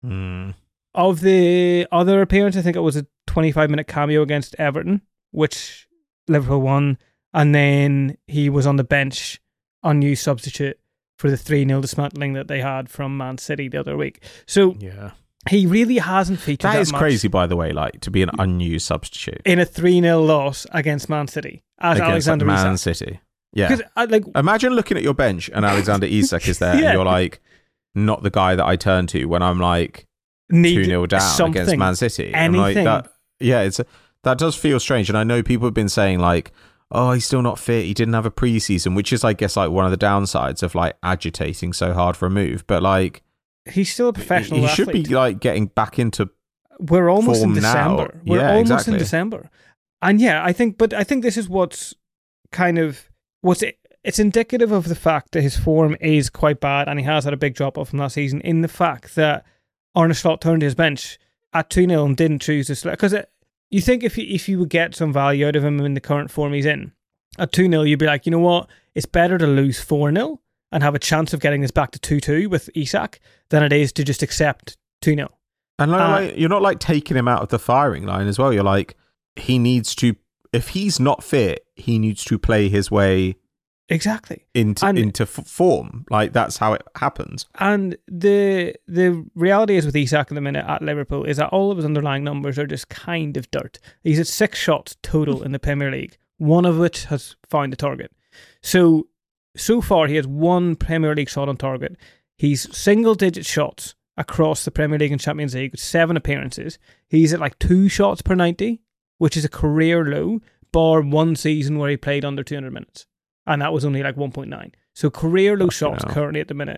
Of the other appearance, I think it was a 25-minute cameo against Everton, which Liverpool won, and then he was on the bench, unused substitute for the 3-0 dismantling that they had from Man City the other week. So he really hasn't featured that much. That is crazy, by the way, like to be an unused substitute in a 3-0 loss against Man City as against Alexander Man Isak. City. Yeah. Imagine looking at your bench and Alexander Isak is there and you're like, not the guy that I turn to when I'm like 2-0 down against Man City. Anything. Like that, that does feel strange. And I know people have been saying like, oh, he's still not fit. He didn't have a preseason, which is, I guess, like one of the downsides of like agitating so hard for a move. But like, he's still a professional athlete. He should be like getting back into We're almost form in December. Now. We're almost in December. And I think this is what's kind of it's indicative of the fact that his form is quite bad and he has had a big drop off from last season, in the fact that Arne Slot turned to his bench at 2-0 and didn't choose to select, because you think if you would get some value out of him in the current form he's in, at 2-0, you'd be like, you know what? It's better to lose 4-0 and have a chance of getting this back to 2-2 with Isak than it is to just accept 2-0. And like, you're not like taking him out of the firing line as well. You're like, he needs to, if he's not fit, he needs to play his way exactly into form. Like, that's how it happens. And the reality is with Isak in the minute at Liverpool is that all of his underlying numbers are just kind of dirt. He's at 6 shots total in the Premier League, one of which has found a target. So far he has 1 Premier League shot on target. He's single-digit shots across the Premier League and Champions League with 7 appearances. He's at like 2 shots per 90, which is a career low, bar one season where he played under 200 minutes. And that was only like 1.9. So career low shots currently at the minute.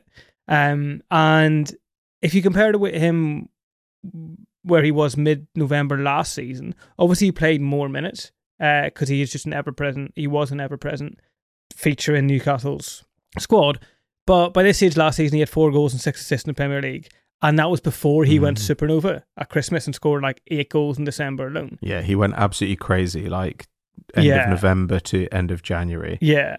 And if you compare it with him where he was mid-November last season, obviously he played more minutes because he is just an ever-present, he was an ever-present feature in Newcastle's squad. But by this stage last season, he had 4 goals and 6 assists in the Premier League. And that was before he went supernova at Christmas and scored like 8 goals in December alone. Yeah, he went absolutely crazy, like end of November to end of January. Yeah.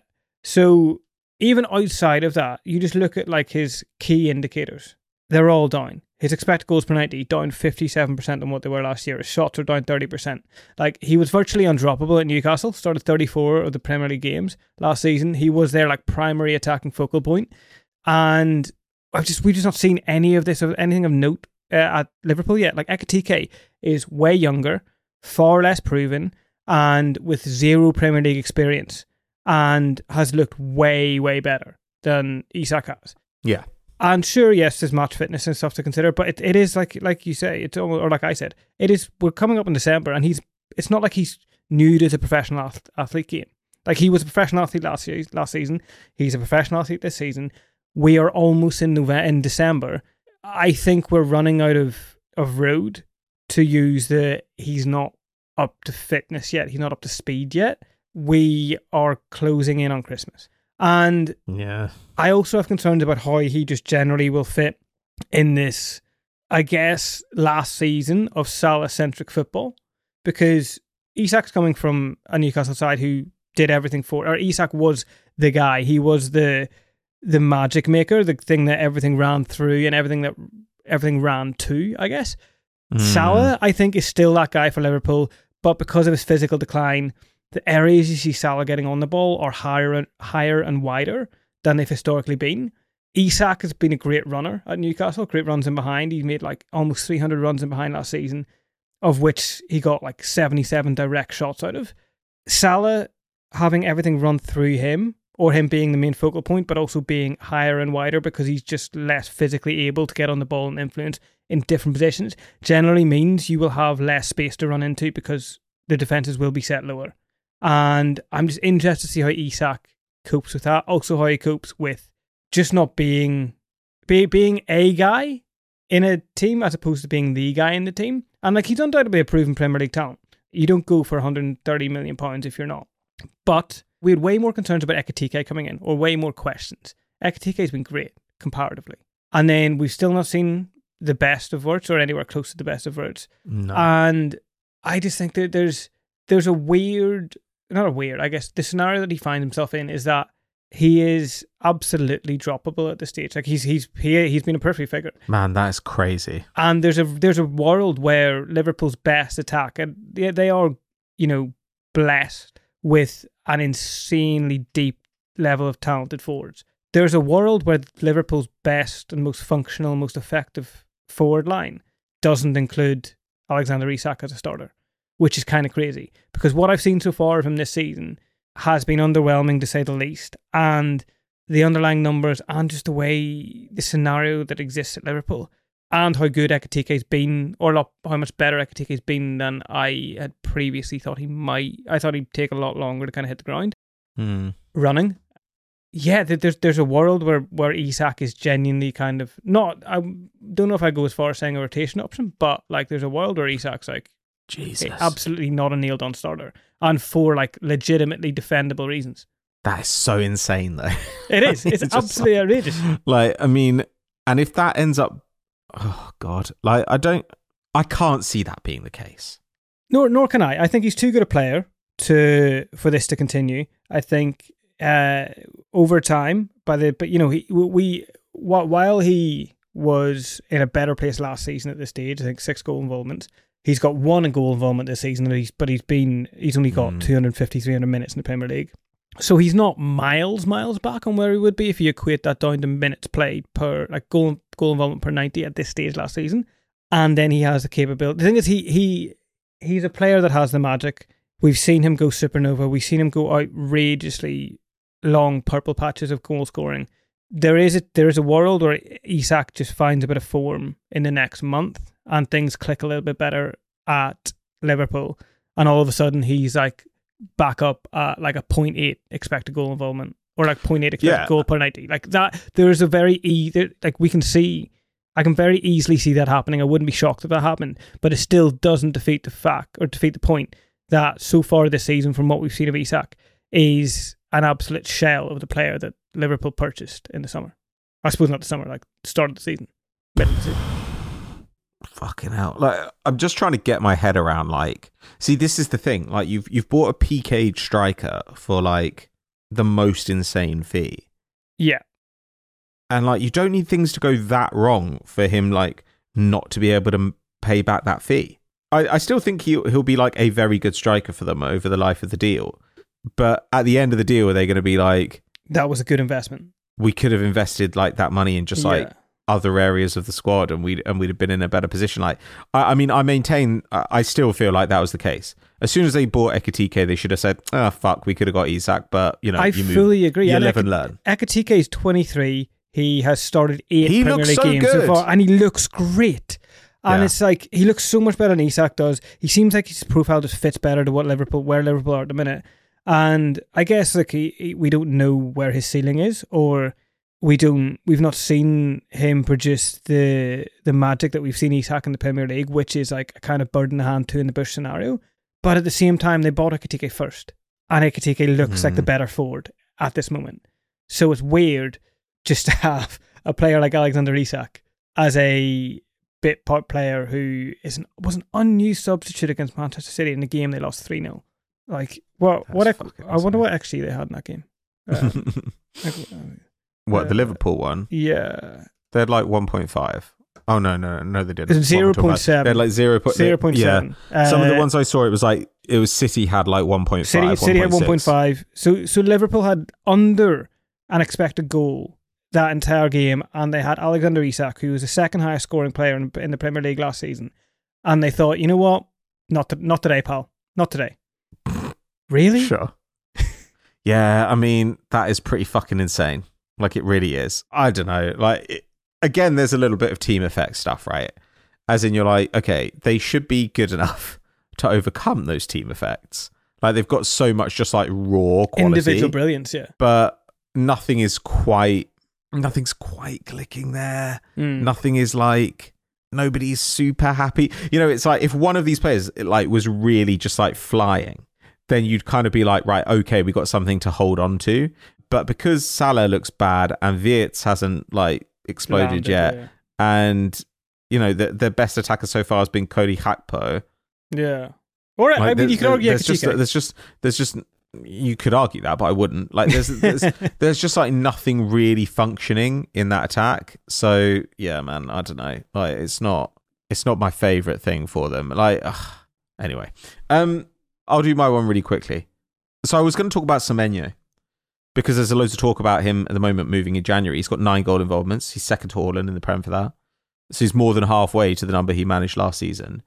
So even outside of that, you just look at like his key indicators. They're all down. His expected goals per 90 down 57% on what they were last year. His shots are down 30%. Like, he was virtually undroppable at Newcastle. Started 34 of the Premier League games last season. He was their like primary attacking focal point. And we've just not seen any of this, or anything of note at Liverpool yet. Like, Ekitike is way younger, far less proven, and with 0 Premier League experience, and has looked way, way better than Isak has. Yeah. And sure, yes, there's match fitness and stuff to consider, but it is like you say, it's almost, or like I said, it is. We're coming up in December, and it's not like he's new to the professional athlete game. Like, he was a professional athlete last season. He's a professional athlete this season. We are almost in December. I think we're running out of road to use he's not up to fitness yet. He's not up to speed yet. We are closing in on Christmas. And yeah, I also have concerns about how he just generally will fit in this, I guess, last season of Salah-centric football, because Isak's coming from a Newcastle side who did everything or Isak was the guy. He was the magic maker, the thing that everything ran through and everything ran to, I guess. Salah, I think, is still that guy for Liverpool, but because of his physical decline, the areas you see Salah getting on the ball are higher and wider than they've historically been. Isak has been a great runner at Newcastle, great runs in behind. He made like almost 300 runs in behind last season, of which he got like 77 direct shots out of. Salah having everything run through him, or him being the main focal point, but also being higher and wider because he's just less physically able to get on the ball and influence in different positions, generally means you will have less space to run into because the defences will be set lower. And I'm just interested to see how Isak copes with that. Also, how he copes with just not being a guy in a team as opposed to being the guy in the team. And like, he's undoubtedly a proven Premier League talent. You don't go for £130 million if you're not. But we had way more concerns about Ekitike coming in, or way more questions. Ekitike's been great comparatively, and then we've still not seen the best of Wirtz or anywhere close to the best of Wirtz. No. And I just think that there's a weird. Not a weird, I guess the scenario that he finds himself in is that he is absolutely droppable at this stage. Like, he's been a perfect figure. Man, that is crazy. And there's a world where Liverpool's best attack, and they are, blessed with an insanely deep level of talented forwards. There's a world where Liverpool's best and most functional, most effective forward line doesn't include Alexander Isak as a starter, which is kind of crazy, because what I've seen so far of him this season has been underwhelming, to say the least. And the underlying numbers and just the scenario that exists at Liverpool, and how good Ekitike's been, or how much better Ekitike's been than I had previously thought he might. I thought he'd take a lot longer to kind of hit the ground running. Yeah, there's a world where Isak is genuinely kind of not. I don't know if I go as far as saying a rotation option, but like, there's a world where Isak's like, Jesus, absolutely not a nailed on starter, and for like legitimately defendable reasons. That is so insane, though. It is. It's absolutely outrageous. Like, I mean, and if that ends up, oh God, like, I can't see that being the case. Nor can I. I think he's too good a player for this to continue. I think over time, while he was in a better place last season at this stage, I think 6 goal involvements. He's got 1 goal involvement this season, but he's only got 250, 300 minutes in the Premier League. So he's not miles back on where he would be if you equate that down to minutes played per goal involvement per 90 at this stage last season. And then he has the capability. The thing is, he's a player that has the magic. We've seen him go supernova. We've seen him go outrageously long purple patches of goal scoring. There is a world where Isak just finds a bit of form in the next month and things click a little bit better at Liverpool, and all of a sudden he's back up at a 0.8 expected goal involvement or 0.8 expected goal per 90. That there's a very we can see. I can very easily see that happening. I wouldn't be shocked if that happened, but it still doesn't defeat the point that so far this season, from what we've seen of Isak, is an absolute shell of the player that Liverpool purchased in the summer. I suppose not the summer, start of the season, middle of the season. Fucking hell! I'm just trying to get my head around. See, this is the thing. You've bought a PK striker for the most insane fee. Yeah. And you don't need things to go that wrong for him not to be able to pay back that fee. I still think he'll be a very good striker for them over the life of the deal. But at the end of the deal, are they going to be that was a good investment? We could have invested that money in just other areas of the squad, and we'd have been in a better position. I maintain, I still feel like that was the case. As soon as they bought Ekitike, they should have said, "Oh fuck, we could have got Isak." But I fully agree. You live and learn. Ekitike is 23. He has started 8 Premier League games so far, and he looks great. And it's he looks so much better than Isak does. He seems like his profile just fits better to where Liverpool are at the minute. And I guess we don't know where his ceiling is, or we've not seen him produce the magic that we've seen Isak in the Premier League, which is a kind of bird in the hand, two in the bush scenario. But at the same time, they bought Ekitike first, and Ekitike looks like the better forward at this moment. So it's weird just to have a player like Alexander Isak as a bit part player who was an unused substitute against Manchester City in the game they lost 3-0. I wonder what XG they had in that game. What, the Liverpool one? Yeah. They had 1.5. Oh, no, they didn't. 0.7. They had 0.7. Yeah. Some of the ones I saw, it was City had 1.5. City had 1.5. So Liverpool had under an expected goal that entire game, and they had Alexander Isak, who was the second highest scoring player in the Premier League last season. And they thought, you know what? Not today, pal. Not today. Really? Sure. Yeah, that is pretty fucking insane. It really is. I don't know. Again, there's a little bit of team effect stuff, right? As in, you're okay, they should be good enough to overcome those team effects. They've got so much just raw quality. Individual brilliance, yeah. But nothing's quite clicking there. Nothing is nobody's super happy. It's if one of these players was really just flying, then you'd kind of be right, okay, we got something to hold on to. But because Salah looks bad and Wirtz hasn't exploded yet, and the best attacker so far has been Cody Gakpo. Yeah. All right. You could argue there's just you could argue that, but I wouldn't. There's just nothing really functioning in that attack. So yeah, man, I don't know. It's not my favorite thing for them. Anyway, I'll do my one really quickly. So I was going to talk about Semenyo, because there's loads of talk about him at the moment moving in January. He's got 9 goal involvements. He's second to Haaland in the Prem for that. So he's more than halfway to the number he managed last season.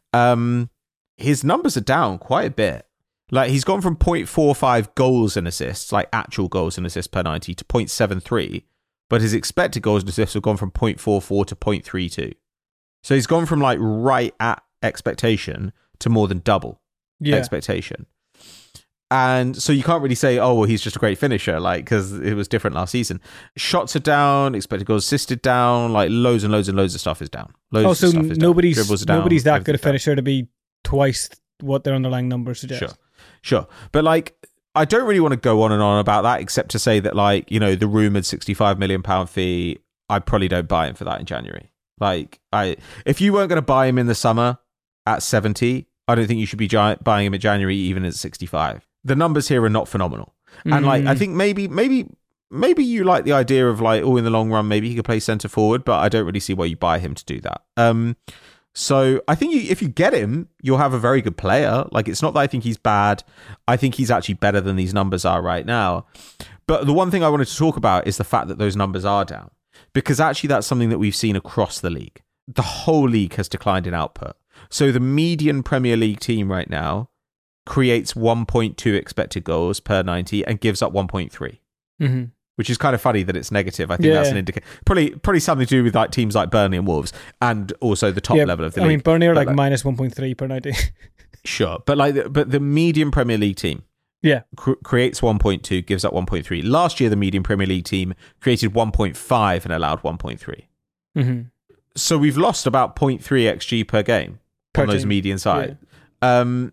His numbers are down quite a bit. He's gone from 0.45 goals and assists, actual goals and assists per 90, to 0.73. But his expected goals and assists have gone from 0.44 to 0.32. So he's gone from right at expectation to more than double expectation. And so you can't really say, oh, well, he's just a great finisher, because it was different last season. Shots are down, expected goals assisted down, loads and loads and loads of stuff is down. So nobody's that good a finisher to be twice what their underlying numbers suggest. Sure. But I don't really want to go on and on about that, except to say that the rumoured £65 million fee, I probably don't buy him for that in January. If you weren't going to buy him in the summer at 70, I don't think you should be buying him at January even at 65. The numbers here are not phenomenal. And like, I think maybe you like the idea of like, in the long run, maybe he could play centre forward, but I don't really see why you buy him to do that. So I think if you get him, you'll have a very good player. Like, it's not that I think he's bad. I think he's actually better than these numbers are right now. But the one thing I wanted to talk about is the fact that those numbers are down, because actually that's something that we've seen across the league. The whole league has declined in output. So the median Premier League team right now creates 1.2 expected goals per 90 and gives up 1.3. Which is kind of funny that it's negative. I think that's an indicator. Probably something to do with like teams like Burnley and Wolves, and also the top level of the league. I mean, Burnley are like minus 1.3 per 90. Sure, but the median Premier League team, creates 1.2, gives up 1.3. Last year, the median Premier League team created 1.5 and allowed 1.3. So we've lost about 0.3 xG per game on those median side. Per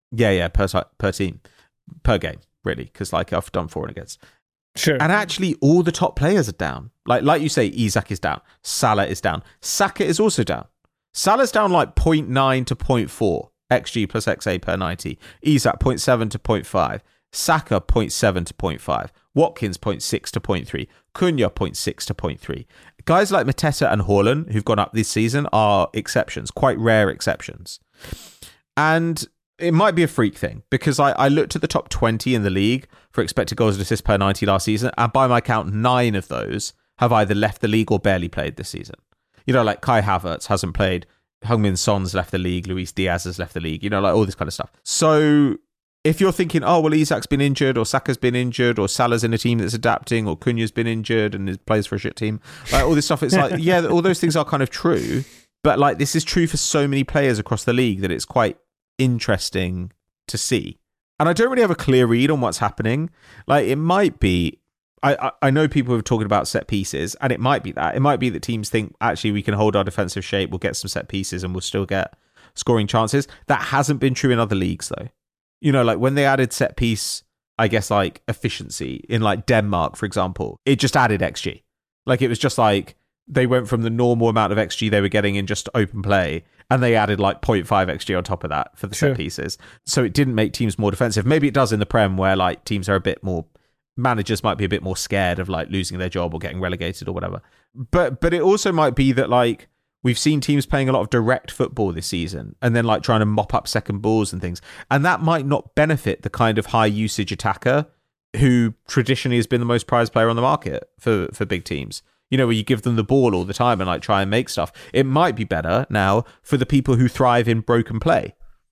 team, per game, really, because like I've done for and against. Sure. And actually, all the top players are down. Like you say, Isak is down. Salah is down. Saka is also down. Salah's down like 0.9 to 0.4 XG plus XA per 90. Isak 0.7 to 0.5. Saka 0.7 to 0.5. Watkins 0.6 to 0.3. Cunha 0.6 to 0.3. Guys like Mateta and Haaland, who've gone up this season, are exceptions, quite rare exceptions. And it might be a freak thing, because I looked at the top 20 in the league for expected goals and assists per 90 last season, and by my count, 9 of those have either left the league or barely played this season. You know, like Kai Havertz hasn't played, Heung-min Son's left the league, Luis Diaz has left the league, you know, like all this kind of stuff. So if you're thinking, Isak's been injured, or Saka's been injured, or Salah's in a team that's adapting, or Cunha's been injured and plays for a shit team, like all this stuff, it's like, yeah, all those things are kind of true, but like this is true for so many players across the league that it's quite interesting to see. And I don't really have a clear read on what's happening. Like, it might be, I know people have talking about set pieces, and it might be that. It might be that teams think, actually, we can hold our defensive shape, we'll get some set pieces, and we'll still get scoring chances. That hasn't been true in other leagues, though. You know, like when they added set piece, I guess, like efficiency in like Denmark, for example, it just added XG. Like, it was just like they went from the normal amount of XG they were getting in just open play, and they added like 0.5 XG on top of that for the set pieces. So it didn't make teams more defensive. Maybe it does in the Prem, where like teams are a bit more, managers might be a bit more scared of like losing their job or getting relegated or whatever. But it also might be that like we've seen teams playing a lot of direct football this season and then like trying to mop up second balls and things. And that might not benefit the kind of high usage attacker who traditionally has been the most prized player on the market for big teams. You know, where you give them the ball all the time and like try and make stuff. It might be better now for the people who thrive in broken play.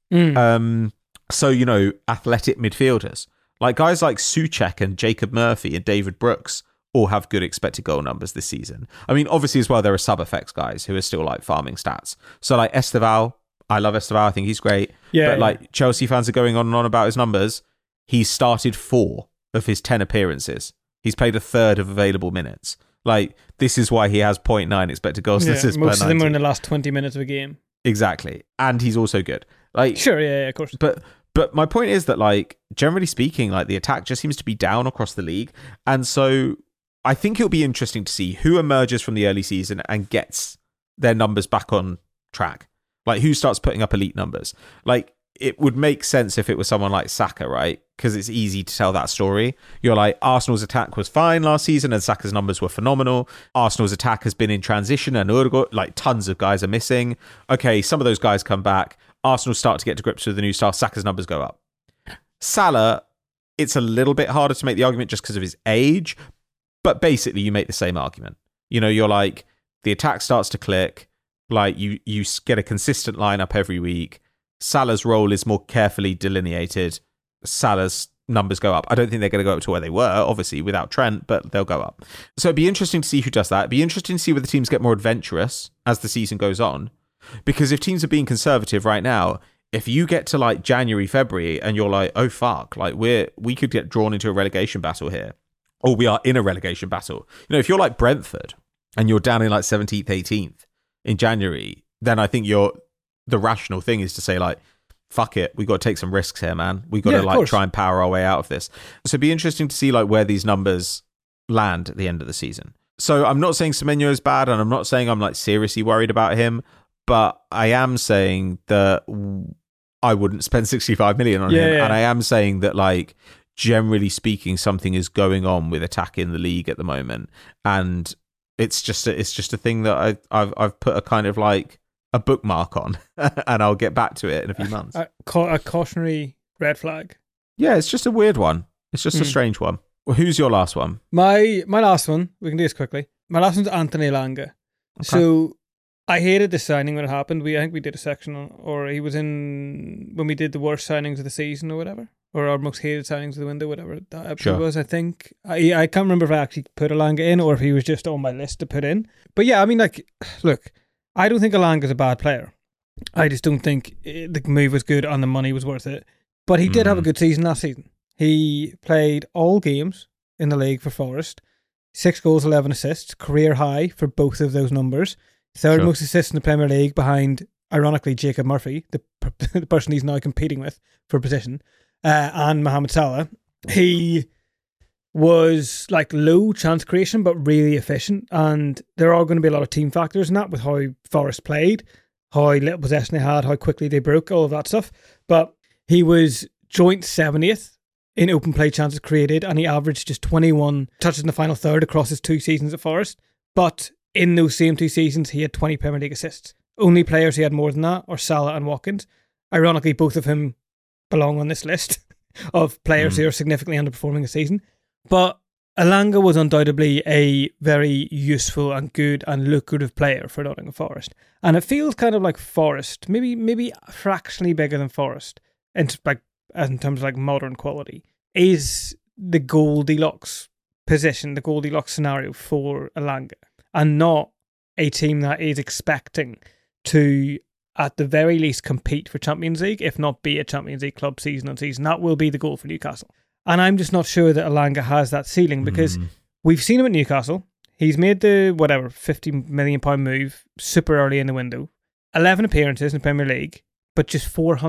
So, you know, athletic midfielders, like guys like Souček and Jacob Murphy and David Brooks all have good expected goal numbers this season. I mean, obviously as well, there are sub-effects guys who are still like farming stats. So like Esteval, I love Esteval. I think he's great. But like Chelsea fans are going on and on about his numbers. He's started 4 of his 10 appearances. He's played a third of available minutes. Like, this is why he has 0.9 expected goals. Most of them are in the last 20 minutes of a game. Exactly. And he's also good. Like, sure, yeah, of course. But my point is that, like, generally speaking, like, the attack just seems to be down across the league. And so I think it'll be interesting to see who emerges from the early season and gets their numbers back on track. Like, who starts putting up elite numbers. Like, it would make sense if it was someone like Saka, right? Because it's easy to tell that story. You're like, Arsenal's attack was fine last season and Saka's numbers were phenomenal. Arsenal's attack has been in transition and like tons of guys are missing. Okay, some of those guys come back. Arsenal start to get to grips with the new style. Saka's numbers go up. Salah, it's a little bit harder to make the argument just because of his age, but basically you make the same argument. You know, you're like, the attack starts to click. Like, you get a consistent lineup every week. Salah's role is more carefully delineated. Salah's numbers go up. I don't think they're going to go up to where they were, obviously, without Trent, but they'll go up. So it'd be interesting to see who does that. It'd be interesting to see whether teams get more adventurous as the season goes on. Because if teams are being conservative right now, if you get to like January, February, and you're like, oh fuck, like we could get drawn into a relegation battle here, or we are in a relegation battle. You know, if you're like Brentford and you're down in like 17th, 18th in January, then I think the rational thing is to say like, fuck it, we got to take some risks here, man. We got to like try and power our way out of this. So it'd be interesting to see like where these numbers land at the end of the season. So I'm not saying Semenyo is bad, and I'm not saying I'm like seriously worried about him, but I am saying that I wouldn't spend 65 million on him. Yeah. And I am saying that, like, generally speaking, something is going on with attack in the league at the moment, and it's just a thing that I've put a kind of like a bookmark on, and I'll get back to it in a few months. A cautionary red flag. Yeah, it's just a weird one. It's just a strange one. Well, who's your last one? My last one, we can do this quickly. My last one's Anthony Elanga. Okay. So I hated the signing when it happened. I think we did a section on, or he was in when we did the worst signings of the season or whatever, or our most hated signings of the window, whatever that episode was. I think I can't remember if I actually put Elanga in or if he was just on my list to put in. But yeah, I mean, like, look, I don't think Elanga's a bad player. I just don't think the move was good and the money was worth it. But he did have a good season last season. He played all games in the league for Forest. 6 goals, 11 assists, career high for both of those numbers. Third most assists in the Premier League behind, ironically, Jacob Murphy, the person he's now competing with for position, and Mohamed Salah. He was like low chance creation, but really efficient. And there are going to be a lot of team factors in that with how Forest played, how little possession they had, how quickly they broke, all of that stuff. But he was joint 70th in open play chances created, and he averaged just 21 touches in the final third across his 2 seasons at Forest. But in those same 2 seasons, he had 20 Premier League assists. Only players who had more than that are Salah and Watkins. Ironically, both of whom belong on this list of players who are significantly underperforming a season. But Elanga was undoubtedly a very useful and good and lucrative player for Nottingham Forest. And it feels kind of like Forest, maybe fractionally bigger than Forest, in terms of like modern quality, is the Goldilocks position, the Goldilocks scenario for Elanga, and not a team that is expecting to, at the very least, compete for Champions League, if not be a Champions League club season on season. That will be the goal for Newcastle. And I'm just not sure that Elanga has that ceiling, because we've seen him at Newcastle. He's made the, £50 million move super early in the window. 11 appearances in the Premier League, but just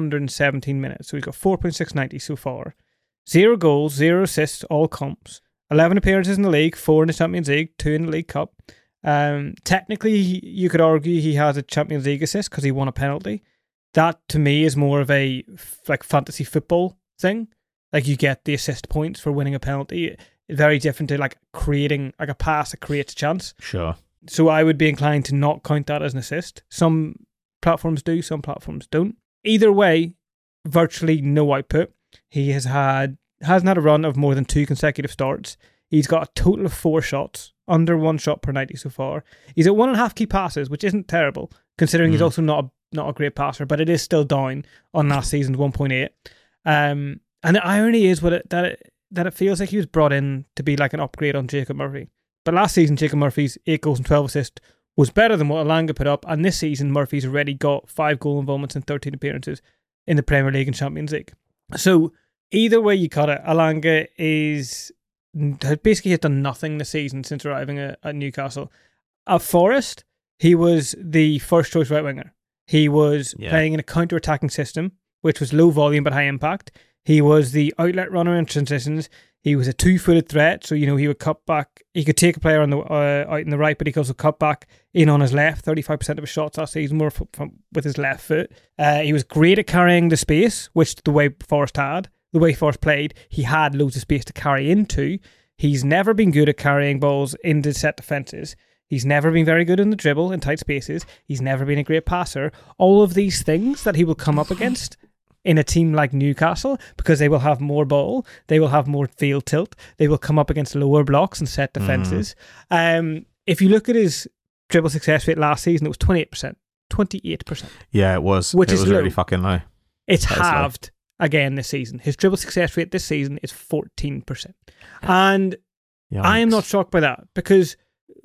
417 minutes. So he's got 4.690 so far. 0 goals, 0 assists, all comps. 11 appearances in the league, 4 in the Champions League, 2 in the League Cup. Technically, you could argue he has a Champions League assist because he won a penalty. That, to me, is more of a fantasy football thing. Like, you get the assist points for winning a penalty. Very different to like creating like a pass that creates a chance. Sure. So I would be inclined to not count that as an assist. Some platforms do, some platforms don't. Either way, virtually no output. He hasn't had a run of more than 2 consecutive starts. He's got a total of 4 shots, under 1 shot per 90 so far. He's at 1.5 key passes, which isn't terrible, considering he's also not a great passer, but it is still down on last season's 1.8. And the irony is that it feels like he was brought in to be like an upgrade on Jacob Murphy. But last season, Jacob Murphy's 8 goals and 12 assists was better than what Elanga put up, and this season Murphy's already got 5 goal involvements and 13 appearances in the Premier League and Champions League. So either way you cut it, Elanga has done nothing this season since arriving at Newcastle. At Forest, he was the first choice right winger. He was playing in a counter-attacking system, which was low volume but high impact. He was the outlet runner in transitions. He was a 2-footed threat, so he would cut back. He could take a player on the out in the right, but he could also cut back in on his left. 35% of his shots last season were with his left foot. He was great at carrying the space, which the way Forest played, he had loads of space to carry into. He's never been good at carrying balls into set defences. He's never been very good in the dribble in tight spaces. He's never been a great passer. All of these things that he will come up against in a team like Newcastle, because they will have more ball, they will have more field tilt, they will come up against lower blocks and set defences. If you look at his dribble success rate last season, it was 28%. 28%. Yeah, it was. Which is really fucking low. It's halved again this season. His dribble success rate this season is 14%. And yikes. I am not shocked by that, because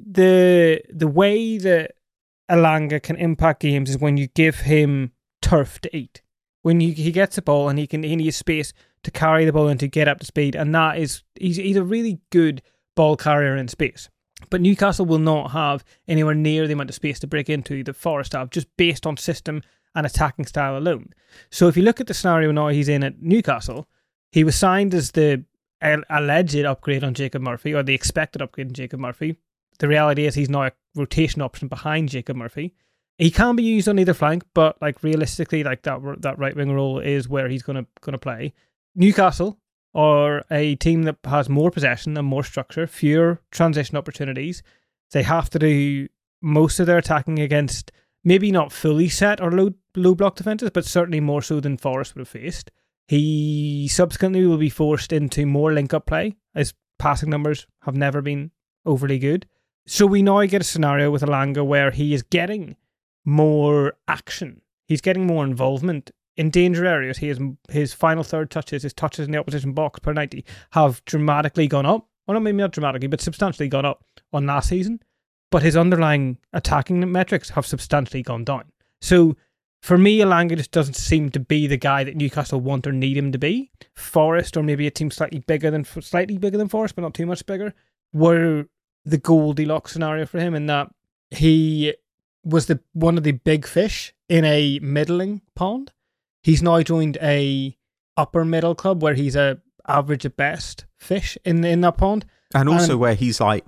the way that Elanga can impact games is when you give him turf to eat. When he gets the ball and he needs space to carry the ball and to get up to speed, and that is he's a really good ball carrier in space. But Newcastle will not have anywhere near the amount of space to break into the Forest have, just based on system and attacking style alone. So if you look at the scenario now he's in at Newcastle, he was signed as the alleged upgrade on Jacob Murphy, or the expected upgrade on Jacob Murphy. The reality is he's now a rotation option behind Jacob Murphy. He can be used on either flank, but like realistically, like that right wing role is where he's gonna play. Newcastle are a team that has more possession and more structure, fewer transition opportunities. They have to do most of their attacking against maybe not fully set or low block defenses, but certainly more so than Forest would have faced. He subsequently will be forced into more link-up play, as passing numbers have never been overly good. So we now get a scenario with Elanga where he is getting more action. He's getting more involvement in danger areas. His final third touches, his touches in the opposition box per 90 have dramatically gone up. Well, maybe not dramatically, but substantially gone up on last season. But his underlying attacking metrics have substantially gone down. So for me, Elanga just doesn't seem to be the guy that Newcastle want or need him to be. Forest, or maybe a team slightly bigger than Forest, but not too much bigger, were the Goldilocks scenario for him, in that he was one of the big fish in a middling pond. He's now joined a upper middle club where he's a average at best fish in that pond, and also where he's like,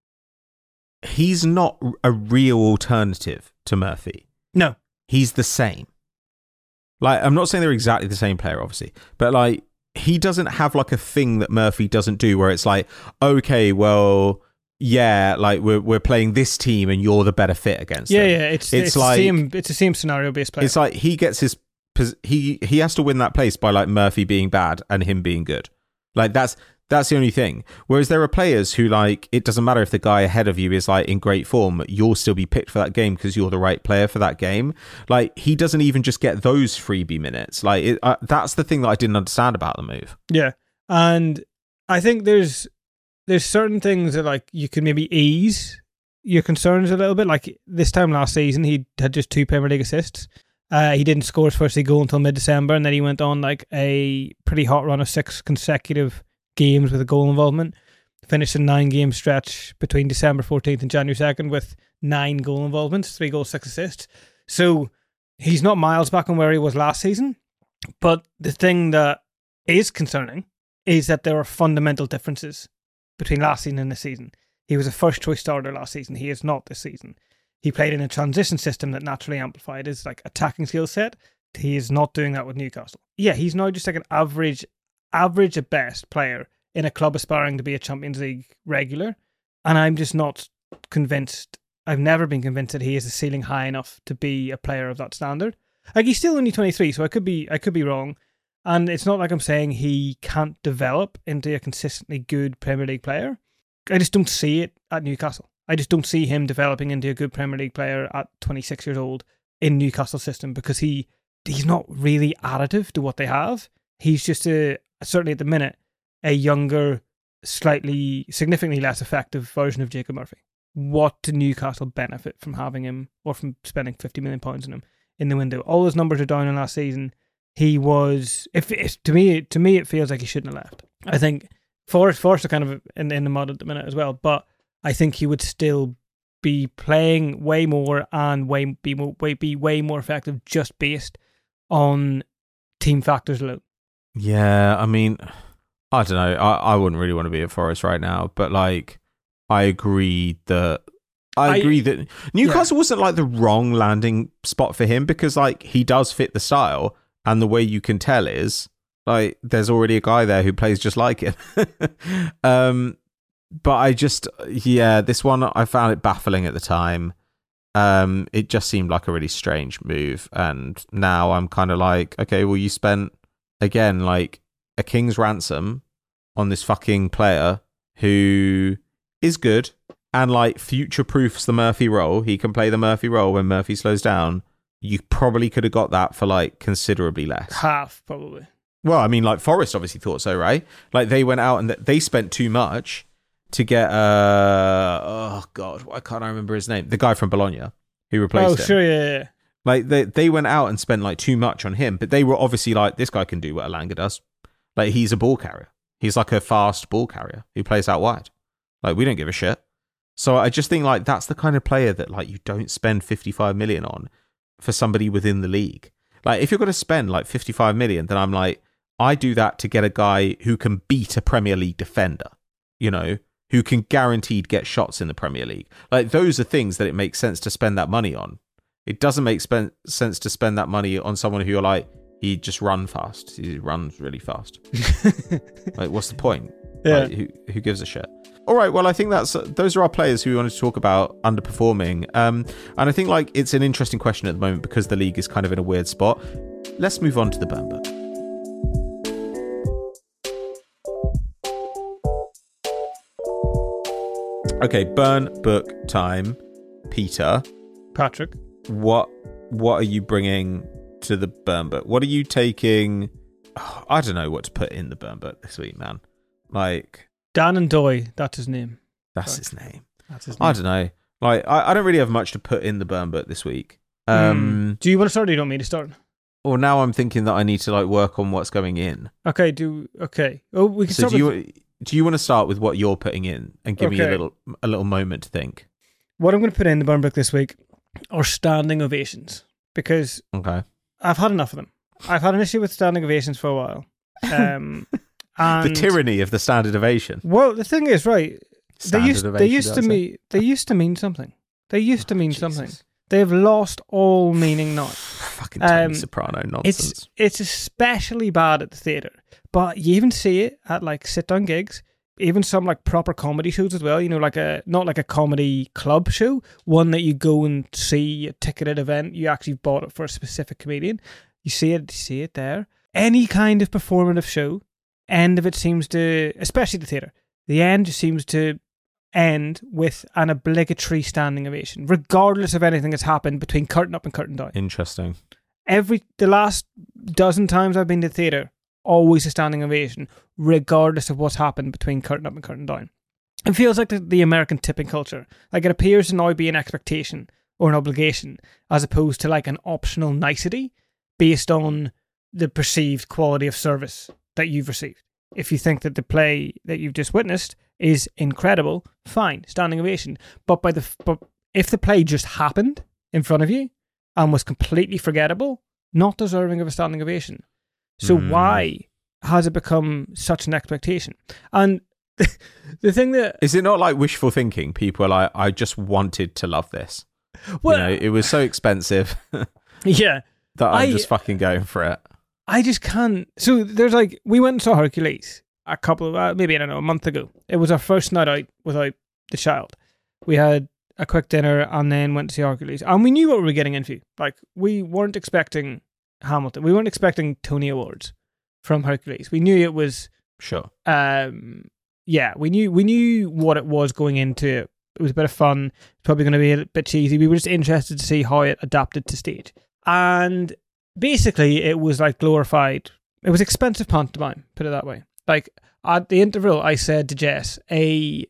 he's not a real alternative to Murphy. No. He's the same. Like, I'm not saying they're exactly the same player, obviously, but like, he doesn't have like a thing that Murphy doesn't do where it's like, okay, well, yeah, like we're playing this team and you're the better fit against them. Yeah, it's like it's the same scenario based player. It's like he gets he has to win that place by like Murphy being bad and him being good. Like that's the only thing. Whereas there are players who, like, it doesn't matter if the guy ahead of you is like in great form, you'll still be picked for that game because you're the right player for that game. Like, he doesn't even just get those freebie minutes. Like, that's the thing that I didn't understand about the move. Yeah, and I think there's certain things that like you can maybe ease your concerns a little bit. Like this time last season, he had just 2 Premier League assists. He didn't score his first league goal until mid-December, and then he went on like a pretty hot run of 6 consecutive games with a goal involvement. Finished a 9-game stretch between December 14th and January 2nd with 9 goal involvements, 3 goals, 6 assists. So he's not miles back on where he was last season. But the thing that is concerning is that there are fundamental differences between last season and this season. He was a first choice starter last season. He is not this season. He played in a transition system that naturally amplified his like attacking skill set. He is not doing that with Newcastle. Yeah, he's now just like an average at best player in a club aspiring to be a Champions League regular. And I'm just not convinced. I've never been convinced that he is a ceiling high enough to be a player of that standard. Like, he's still only 23, so I could be wrong. And it's not like I'm saying he can't develop into a consistently good Premier League player. I just don't see it at Newcastle. I just don't see him developing into a good Premier League player at 26 years old in Newcastle system, because he's not really additive to what they have. He's just certainly at the minute, a younger, significantly less effective version of Jacob Murphy. What do Newcastle benefit from having him, or from spending £50 million on him in the window? All his numbers are down in last season. He was, to me, it feels like he shouldn't have left. I think Forest are kind of in the mud at the minute as well, but I think he would still be playing way more and be way more effective just based on team factors alone. Yeah, I mean, I don't know. I wouldn't really want to be at Forest right now, but like, I agree that Newcastle wasn't like the wrong landing spot for him, because like he does fit the style, and the way you can tell is like there's already a guy there who plays just like him. But I just, this one I found it baffling at the time. It just seemed like a really strange move, and now I'm kind of like, okay, well, you spent again like a king's ransom on this fucking player who is good and like future proofs the Murphy role. He can play the Murphy role when Murphy slows down. You probably could have got that for like considerably less. Half, probably. Well, I mean, like Forest obviously thought so, right? Like they went out and they spent too much to get oh god, why can't I remember his name? The guy from Bologna who replaced him. Oh, sure, yeah. Like they went out and spent like too much on him, but they were obviously like, this guy can do what Elanga does. Like, he's a ball carrier. He's like a fast ball carrier who plays out wide. Like, we don't give a shit. So I just think like that's the kind of player that like you don't spend 55 million on for somebody within the league. Like, if you're going to spend like 55 million, then I'm like, I do that to get a guy who can beat a Premier League defender, you know, who can guaranteed get shots in the Premier League. Like, those are things that it makes sense to spend that money on. it doesn't make sense to spend that money on someone who you're like, he just run fast. He runs really fast. Like, what's the point? Yeah. Like, who gives a shit? All right, well, I think those are our players who we wanted to talk about underperforming. And I think like it's an interesting question at the moment because the league is kind of in a weird spot. Let's move on to the burn book. Okay, burn book time. Peter. Patrick. What are you bringing to the burn book? What are you taking? Oh, I don't know what to put in the burn book this week, man. Like... Dan Doy, that's his name. That's his name. That's his name. I don't know. Like, I don't really have much to put in the burn book this week. Do you want to start or do you want me to start? Or now I'm thinking that I need to like work on what's going in. Okay, Oh, we can start do you want to start with what you're putting in and give me a little moment to think? What I'm going to put in the burn book this week are standing ovations. Because I've had enough of them. I've had an issue with standing ovations for a while. And the tyranny of the standard ovation. Well, the thing is, right? They used to mean something. They used to mean something. They've lost all meaning now. Fucking Tony Soprano nonsense. It's especially bad at the theatre, but you even see it at like sit-down gigs, even some like proper comedy shows as well. You know, like not like a comedy club show, one that you go and see a ticketed event. You actually bought it for a specific comedian. You see it there. Any kind of performative show. End of it seems to, especially the theatre, the end just seems to end with an obligatory standing ovation, regardless of anything that's happened between curtain up and curtain down. Interesting. The last dozen times I've been to the theatre, always a standing ovation, regardless of what's happened between curtain up and curtain down. It feels like the American tipping culture. Like it appears to now be an expectation or an obligation, as opposed to like an optional nicety based on the perceived quality of service that you've received. If you think that the play that you've just witnessed is incredible, fine, standing ovation. But if the play just happened in front of you and was completely forgettable, not deserving of a standing ovation. So why has it become such an expectation? And the thing that... Is it not like wishful thinking? People are like, I just wanted to love this. Well, you know, it was so expensive. Yeah. That I'm just fucking going for it. I just can't. So there's like, we went and saw Hercules a couple of, maybe, I don't know, a month ago. It was our first night out without the child. We had a quick dinner and then went to see Hercules. And we knew what we were getting into. Like, we weren't expecting Hamilton. We weren't expecting Tony Awards from Hercules. We knew it was... Sure. Yeah, we knew what it was going into. It was a bit of fun. It's probably going to be a bit cheesy. We were just interested to see how it adapted to stage. And... basically, it was like glorified. It was expensive pantomime, put it that way. Like, at the interval, I said to Jess, a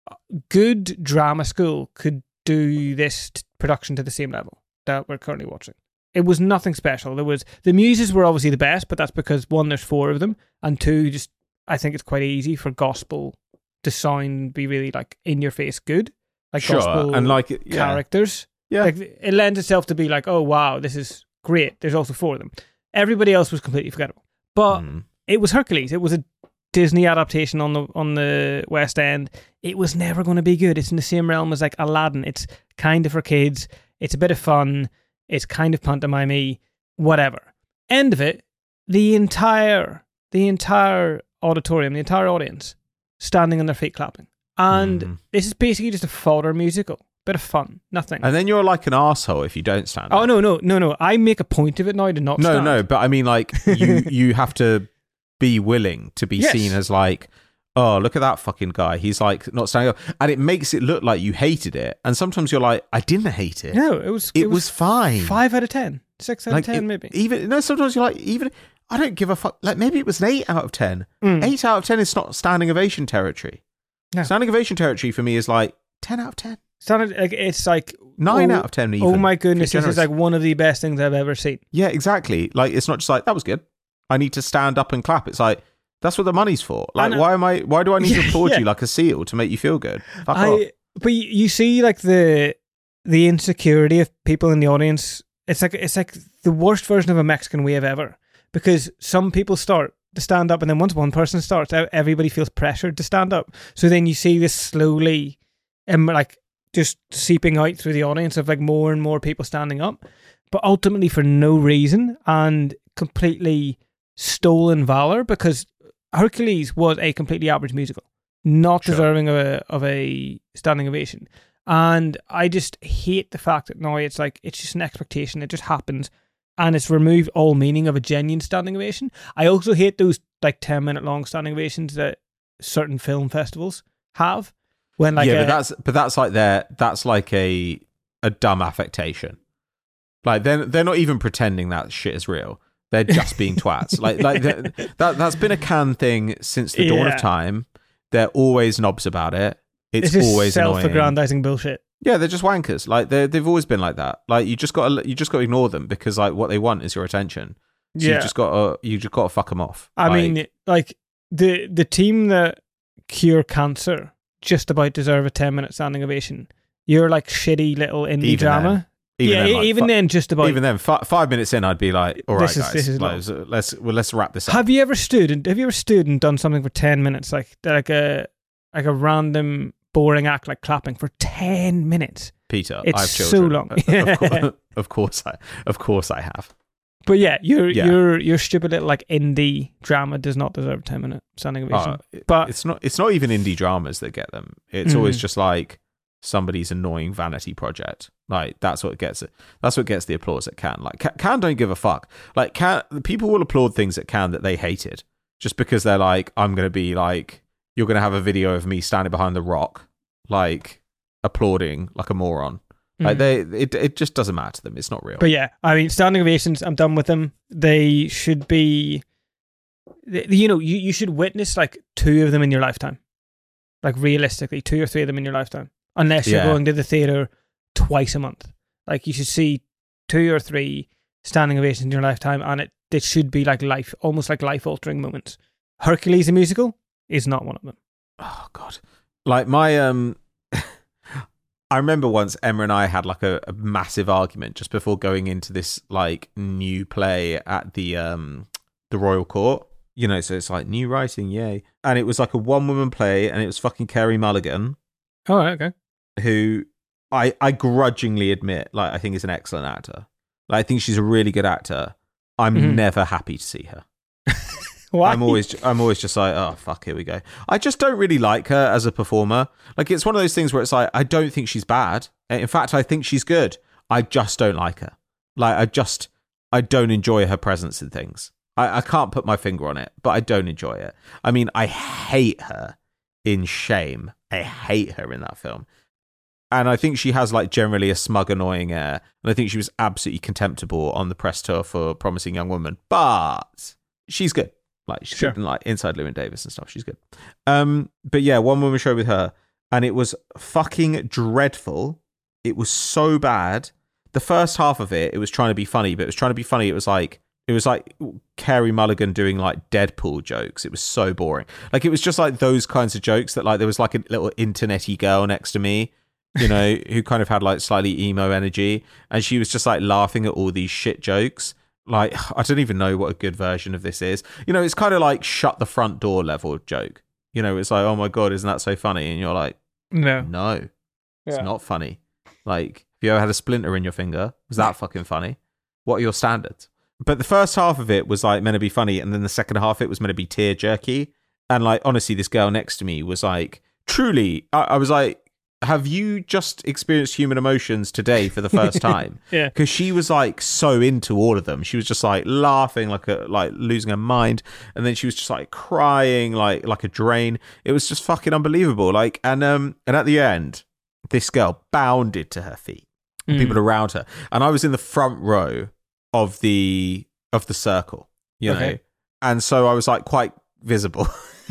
good drama school could do this production to the same level that we're currently watching. It was nothing special. The muses were obviously the best, but that's because, one, there's 4 of them, and 2, just I think it's quite easy for gospel to sound, be really like in your face good. Like sure. Gospel and like characters. Yeah. Like, it lends itself to be like, oh wow, this is great. There's also 4 of them. Everybody else was completely forgettable. But it was Hercules. It was a Disney adaptation on the West End. It was never going to be good. It's in the same realm as like Aladdin. It's kind of for kids. It's a bit of fun. It's kind of pantomime-y. Whatever. End of it, the entire auditorium, the entire audience, standing on their feet clapping. And this is basically just a fodder musical. Bit of fun, nothing. And then you're like an arsehole if you don't stand up. Oh, no. I make a point of it now to not stand. No, but I mean, like, you have to be willing to be seen as like, oh, look at that fucking guy. He's like not standing up. And it makes it look like you hated it. And sometimes you're like, I didn't hate it. No, it was fine. 5 out of 10. 6 out of 10, maybe. Sometimes you're like, I don't give a fuck. Like, maybe it was an 8 out of 10. 8 out of 10 is not standing ovation territory. No. Standing ovation territory for me is like 10 out of 10. It's like 9 out of 10 even. Oh my goodness, this is like one of the best things I've ever seen. Yeah, exactly. Like, it's not just like, that was good, I need to stand up and clap. It's like, that's what the money's for. Like, why do I need to applaud you like a seal to make you feel good? Fuck off. But you see like the insecurity of people in the audience. It's like the worst version of a Mexican wave ever, because some people start to stand up and then once one person starts, everybody feels pressured to stand up. So then you see this slowly like just seeping out through the audience of like more and more people standing up, but ultimately for no reason and completely stolen valor, because Hercules was a completely average musical, not deserving of a standing ovation. And I just hate the fact that now it's just an expectation. It just happens. And it's removed all meaning of a genuine standing ovation. I also hate those like 10-minute long standing ovations that certain film festivals have. When like but that's like a dumb affectation. Like they're not even pretending that shit is real. They're just being twats. Like that's been a Cannes thing since the dawn of time. They're always knobs about it. It's always self-aggrandizing bullshit. Yeah, they're just wankers. Like they've always been like that. Like you just got to ignore them because like what they want is your attention. So you just got to fuck them off. I mean, like the team that cure cancer just about deserve a 10-minute standing ovation. You're like shitty little indie drama. Even then, just about. Even then, 5 minutes in, I'd be like, "All right, guys, let's wrap this up." Have you ever stood and done something for 10 minutes, like a random boring act, like clapping for 10 minutes? Peter, it's I have so children. long. Of course I have. But yeah, your stupid little like indie drama does not deserve a 10-minute standing ovation. But it's not even indie dramas that get them. It's always just like somebody's annoying vanity project. Like that's what gets it. That's what gets the applause at Cannes. Like Cannes don't give a fuck. Like people will applaud things at Cannes that they hated just because they're like, I'm going to be like, you're going to have a video of me standing behind the rock, like applauding like a moron. Like it just doesn't matter to them. It's not real. But yeah, I mean, standing ovations, I'm done with them. They should be, you should witness like 2 of them in your lifetime. Like realistically, 2 or 3 of them in your lifetime. Unless you're going to the theatre twice a month. Like you should see 2 or 3 standing ovations in your lifetime, and it should be like almost like life-altering moments. Hercules the musical is not one of them. Oh God. Like my I remember once Emma and I had like a massive argument just before going into this like new play at the Royal Court. You know, so it's like new writing, yay. And it was like a 1-woman play, and it was fucking Carey Mulligan. Oh, okay. Who I grudgingly admit, like I think is an excellent actor. Like I think she's a really good actor. I'm never happy to see her. Why? I'm always just like, oh fuck, here we go. I just don't really like her as a performer. Like it's one of those things where it's like, I don't think she's bad. In fact, I think she's good. I just don't like her. Like I don't enjoy her presence in things. I can't put my finger on it, but I don't enjoy it. I mean, I hate her in Shame. I hate her in that film. And I think she has like generally a smug, annoying air. And I think she was absolutely contemptible on the press tour for Promising Young Woman. But she's good. Like she's good in like Inside Llewyn Davis and stuff. She's good. But yeah, 1-woman show with her, and it was fucking dreadful. It was so bad. The first half of it was trying to be funny, but it was like Carey Mulligan doing like Deadpool jokes. It was so boring. Like it was just like those kinds of jokes that like there was like a little internet-y girl next to me, you know, who kind of had like slightly emo energy, and she was just like laughing at all these shit jokes. Like, I don't even know what a good version of this is. You know, it's kind of like shut the front door level joke. You know, it's like, oh my God, isn't that so funny? And you're like, no, it's not funny. Like, have you ever had a splinter in your finger? Was that fucking funny? What are your standards? But the first half of it was like meant to be funny, and then the second half it was meant to be tear jerky. And like, honestly, this girl next to me was like, truly, I was like, have you just experienced human emotions today for the first time? Yeah. Because she was like so into all of them. She was just like laughing, like losing her mind. And then she was just like crying like a drain. It was just fucking unbelievable. Like, and at the end, this girl bounded to her feet. People around her. And I was in the front row of the circle, you know? And so I was like quite visible.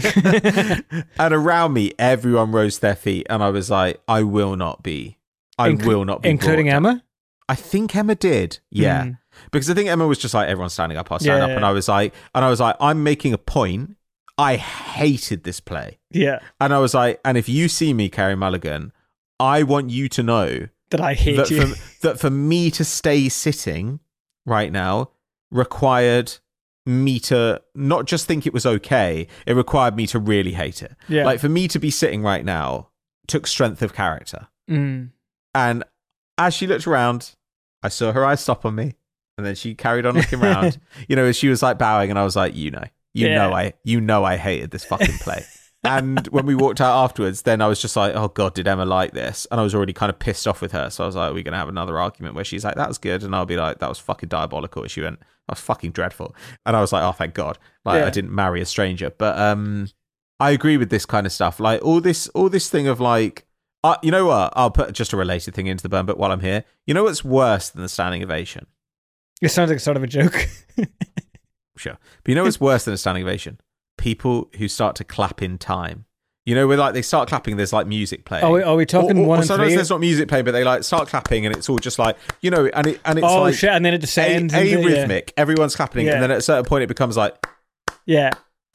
And around me, everyone rose to their feet, and I was like, I will not be including Emma. I think Emma did, yeah, because I think Emma was just like, everyone's standing up, I'll stand up, and I was like, I'm making a point. I hated this play, and I was like, and if you see me, Carey Mulligan, I want you to know that I hate you. That for me to stay sitting right now required me to not just think it was okay, it required me to really hate it. Like for me to be sitting right now took strength of character. Mm. And as she looked around, I saw her eyes stop on me, and then she carried on looking around. As she was like bowing, and I was like, you know I hated this fucking play. And when we walked out afterwards, then I was just like, oh God, did Emma like this? And I was already kind of pissed off with her. So I was like, are we going to have another argument where she's like, that was good? And I'll be like, that was fucking diabolical. And she went, that was fucking dreadful. And I was like, oh, thank God. Like, I didn't marry a stranger. But I agree with this kind of stuff. Like all this thing of like, you know what? I'll put just a related thing into the burn, but while I'm here, you know what's worse than the standing ovation? It sounds like sort of a joke. Sure. But you know what's worse than a standing ovation? People who start to clap in time. Where like they start clapping, there's like music playing. Are we talking one and sometimes three? There's not music playing, but they like start clapping, and it's all just like and it's like shit, and then it descends. Rhythmic. Everyone's clapping, and then at a certain point, it becomes like yeah.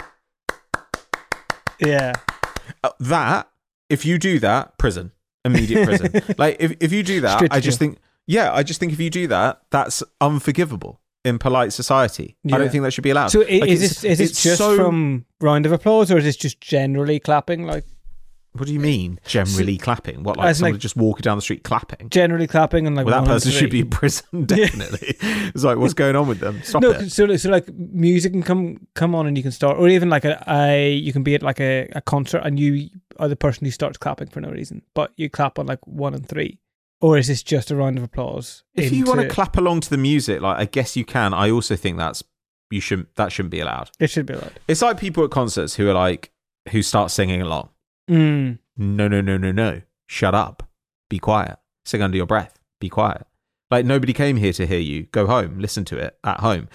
That if you do that, prison, immediate prison. Like if you do that, I just think if you do that, that's unforgivable in polite society. I don't think that should be allowed. So is this just from round of applause, or is this just generally clapping? Like, what do you mean generally clapping? What, like somebody just walking down the street clapping? Generally clapping, and like that person should be in prison, definitely. It's like, what's going on with them? Stop it. So like music can come on and you can start, or even like you can be at like a concert and you are the person who starts clapping for no reason, but you clap on like 1 and 3. Or is this just a round of applause? If you want to clap along to the music, like I guess you can. I also think that shouldn't be allowed. It should be allowed. It's like people at concerts who start singing along. Mm. No. Shut up. Be quiet. Sing under your breath. Be quiet. Like nobody came here to hear you. Go home. Listen to it at home.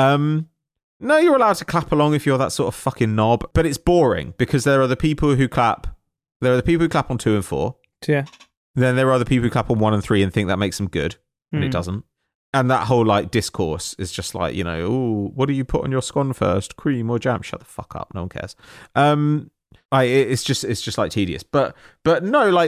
No, you're allowed to clap along if you're that sort of fucking knob, but it's boring because there are the people who clap. There are the people who clap on 2 and 4. Yeah. Then there are other people who clap on 1 and 3 and think that makes them good, and it doesn't. And that whole like discourse is just like, oh, what do you put on your scone first, cream or jam? Shut the fuck up, no one cares. It's just like tedious. But no, like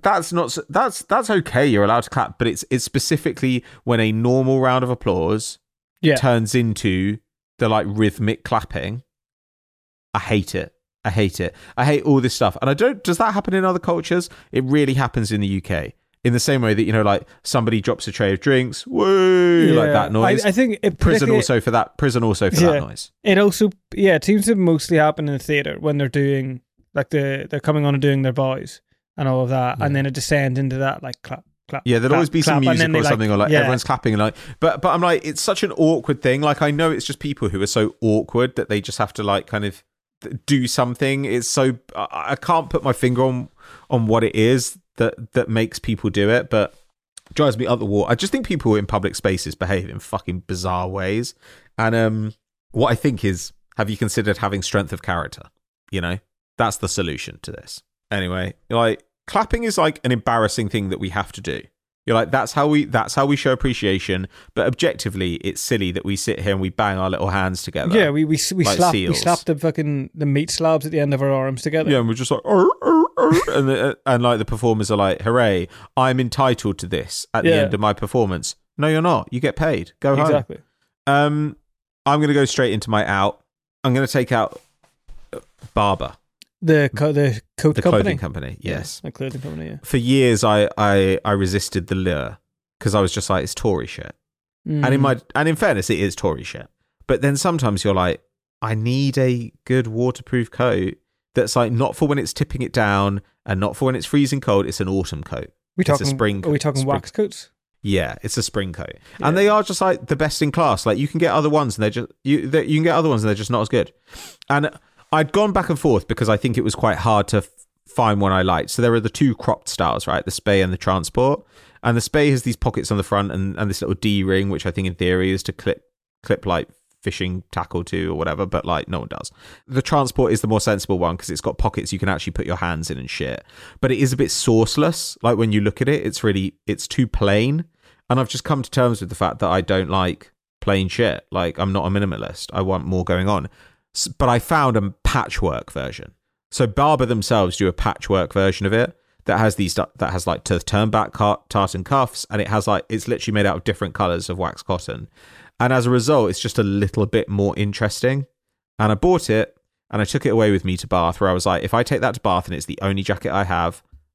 that's okay. You're allowed to clap, but it's specifically when a normal round of applause turns into the like rhythmic clapping. I hate it. I hate all this stuff. And does that happen in other cultures? It really happens in the UK. In the same way that, like somebody drops a tray of drinks, woo, like that noise. I think prison also for that noise. It also, it seems to mostly happen in the theatre when they're doing, like they're coming on and doing their boys and all of that. Yeah. And then it descends into that like clap. Yeah, there'll always be some music or something, or like everyone's clapping, and like, but I'm like, it's such an awkward thing. Like, I know it's just people who are so awkward that they just have to like kind of do something. It's so I can't put my finger on what it is that makes people do it, but it drives me up the wall. I just think people in public spaces behave in fucking bizarre ways, and what I think is, have you considered having strength of character? That's the solution to this. Anyway, like clapping is like an embarrassing thing that we have to do. You're like, that's how we show appreciation, but objectively it's silly that we sit here and we bang our little hands together. Yeah, we slap the meat slabs at the end of our arms together. Yeah, and we're just like and like the performers are like, hooray, I'm entitled to this at the end of my performance. No, you're not. You get paid. Go home. Exactly. I'm going to go straight into my out. I'm going to take out Barbour. The clothing company, yes. The clothing company, yeah. For years, I resisted the lure because I was just like, it's Tory shit. And in fairness, it is Tory shit. But then sometimes you're like, I need a good waterproof coat that's like not for when it's tipping it down and not for when it's freezing cold. It's an autumn coat. It's a spring. Are we talking wax coats? Yeah, it's a spring coat, and they are just like the best in class. Like you can get other ones, and you can get other ones, and they're just not as good. And I'd gone back and forth because I think it was quite hard to find one I liked. So there are the 2 cropped styles, right? The Spey and the Transport. And the Spey has these pockets on the front and this little D-ring, which I think in theory is to clip like fishing tackle to or whatever, but like no one does. The Transport is the more sensible one because it's got pockets you can actually put your hands in and shit. But it is a bit sourceless. Like when you look at it, it's too plain. And I've just come to terms with the fact that I don't like plain shit. Like I'm not a minimalist. I want more going on. But I found a patchwork version. So Barbour themselves do a patchwork version of it that has like to turn back tartan cuffs, and it's literally made out of different colours of wax cotton. And as a result, it's just a little bit more interesting. And I bought it and I took it away with me to Bath, where I was like, if I take that to Bath and it's the only jacket I have,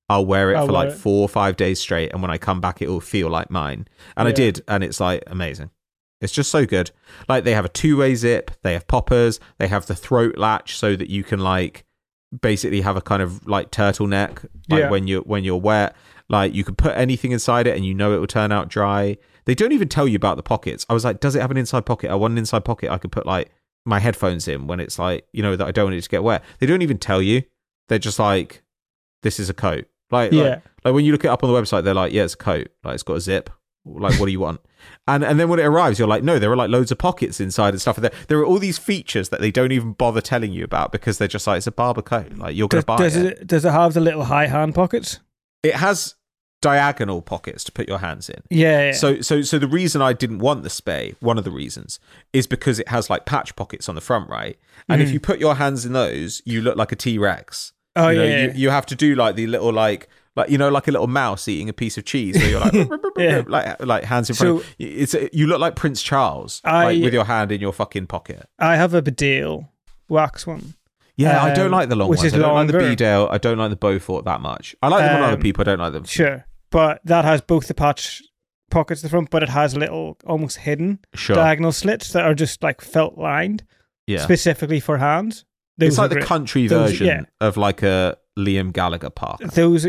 I'll wear it I'll for wear like it. 4 or 5 days straight, and when I come back, it will feel like mine. And I Yeah. did, and it's like amazing. It's just so good. Like they have a 2-way zip, they have poppers, they have the throat latch so that you can like basically have a kind of like turtleneck like Yeah. when you're wet. Like you can put anything inside it and you know it will turn out dry. They don't even tell you about the pockets. I was like, does it have an inside pocket? I want an inside pocket I could put like my headphones in when it's like, you know, that I don't want it to get wet. They don't even tell you. They're just like, this is a coat. Like when you look it up on the website, they're like, yeah, it's a coat. Like it's got a zip. Like, what do you want? And then when it arrives, you're like, no, there are like loads of pockets inside and stuff. There are all these features that they don't even bother telling you about because they're just like, it's a Barbour coat. Like you're going to buy it. Does it have the little high hand pockets? It has diagonal pockets to put your hands in. Yeah. So the reason I didn't want the Spey, one of the reasons, is because it has like patch pockets on the front, right? And if you put your hands in those, you look like a T-Rex. Oh, you know, yeah. You have to do like the little like you know, like a little mouse eating a piece of cheese where you're like like hands in front of you. You look like Prince Charles like, with your hand in your fucking pocket. I have a Bedale wax one. Yeah, I don't like the long which ones. is I don't like the longer. Bedale. I don't like the Beaufort that much. I like them on other people. I don't like them. Sure. But that has both the patch pockets at the front, but it has little almost hidden diagonal slits that are just like felt lined specifically for hands. It's like the country version of like a Liam Gallagher parka. Those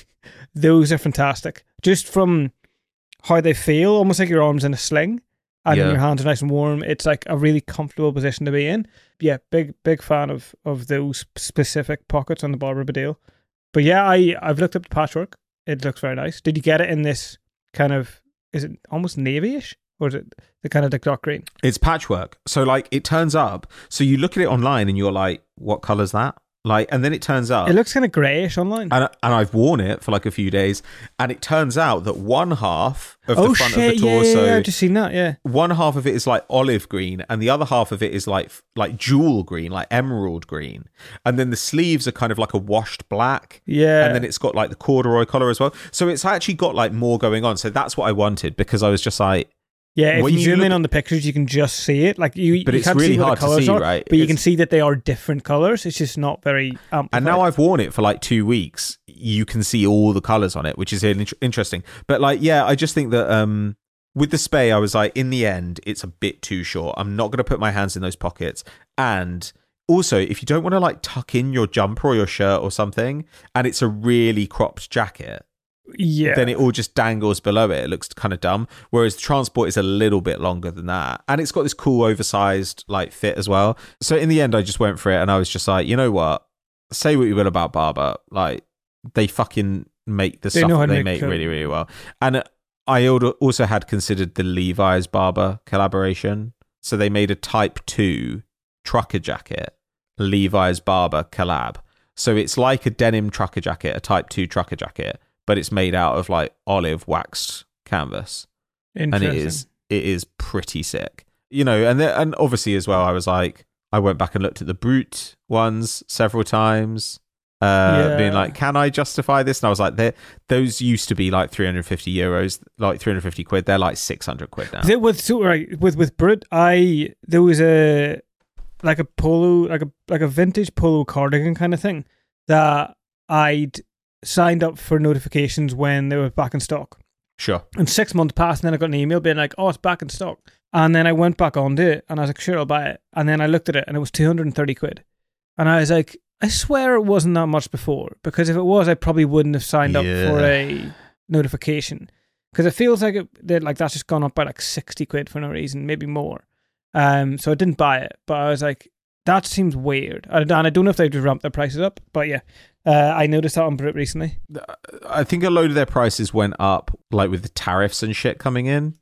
are fantastic. Just from how they feel, almost like your arms in a sling, and then your hands are nice and warm. It's like a really comfortable position to be in. Yeah, big fan of those specific pockets on the Barbour Bedale. But yeah, I've looked up the patchwork. It looks very nice. Did you get it in this kind of, is it almost navy-ish? Or is it the kind of dark green? It's patchwork. So like it turns up. So you look at it online and you're like, what colour's that? Like, and then it turns out it looks kind of greyish online. And I've worn it for like a few days, and it turns out that one half of the front of the torso, I've just seen that. Yeah, one half of it is like olive green, and the other half of it is like jewel green, like emerald green, and then the sleeves are kind of like a washed black. Yeah, and then it's got like the corduroy collar as well. So it's actually got like more going on. So that's what I wanted, because I was just like. Yeah, if you zoom in on the pictures, you can just see it. Like but it's really see hard to see, right? But you can see that they are different colors. It's just not very amplified. And now I've worn it for like 2 weeks. You can see all the colors on it, which is interesting. But like, yeah, I just think that with the Spey, I was like, in the end, it's a bit too short. I'm not going to put my hands in those pockets. And also, if you don't want to like tuck in your jumper or your shirt or something, and it's a really cropped jacket. Yeah. Then it all just dangles below it. It looks kind of dumb. Whereas the Transport is a little bit longer than that. And it's got this cool oversized like fit as well. So in the end, I just went for it, and I was just like, you know what? Say what you will about Barbour. Like, they fucking make the stuff that they make really, really well. And I also had considered the Levi's Barbour collaboration. So they made a Type 2 trucker jacket, Levi's Barbour collab. So it's like a denim trucker jacket, a Type 2 trucker jacket, but it's made out of like olive waxed canvas, and it is pretty sick, you know. And obviously as well, I was like, I went back and looked at the Brute ones several times, being like, can I justify this? And I was like, those used to be like €350, like 350 quid. They're like 600 quid now. With Brute, there was a like a polo, like a vintage polo cardigan kind of thing that I'd signed up for notifications when they were back in stock. Sure. And 6 months passed, and then I got an email being like, oh, it's back in stock. And then I went back onto it, and I was like, sure, I'll buy it. And then I looked at it, and it was 230 quid. And I was like, I swear it wasn't that much before, because if it was, I probably wouldn't have signed up for a notification. Because it feels like that's just gone up by like 60 quid for no reason, maybe more. So I didn't buy it, but I was like, that seems weird. And I don't know if they've just ramped their prices up, but yeah. I noticed that on Brit recently. I think a load of their prices went up, like with the tariffs and shit coming in.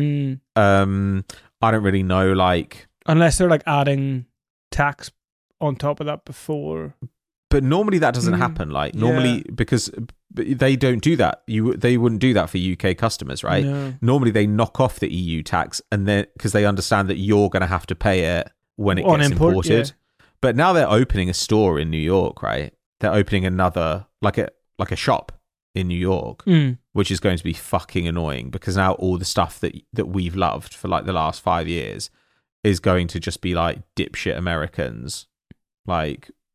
I don't really know, like, unless they're like adding tax on top of that before. But normally that doesn't happen. Like normally, because they don't do that. They wouldn't do that for UK customers, right? No. Normally they knock off the EU tax, and then because they understand that you're going to have to pay it when it gets imported. Yeah. But now they're opening a store in New York, right? They're opening another like a shop in New York, which is going to be fucking annoying, because now all the stuff that we've loved for like the last 5 years is going to just be like dipshit Americans like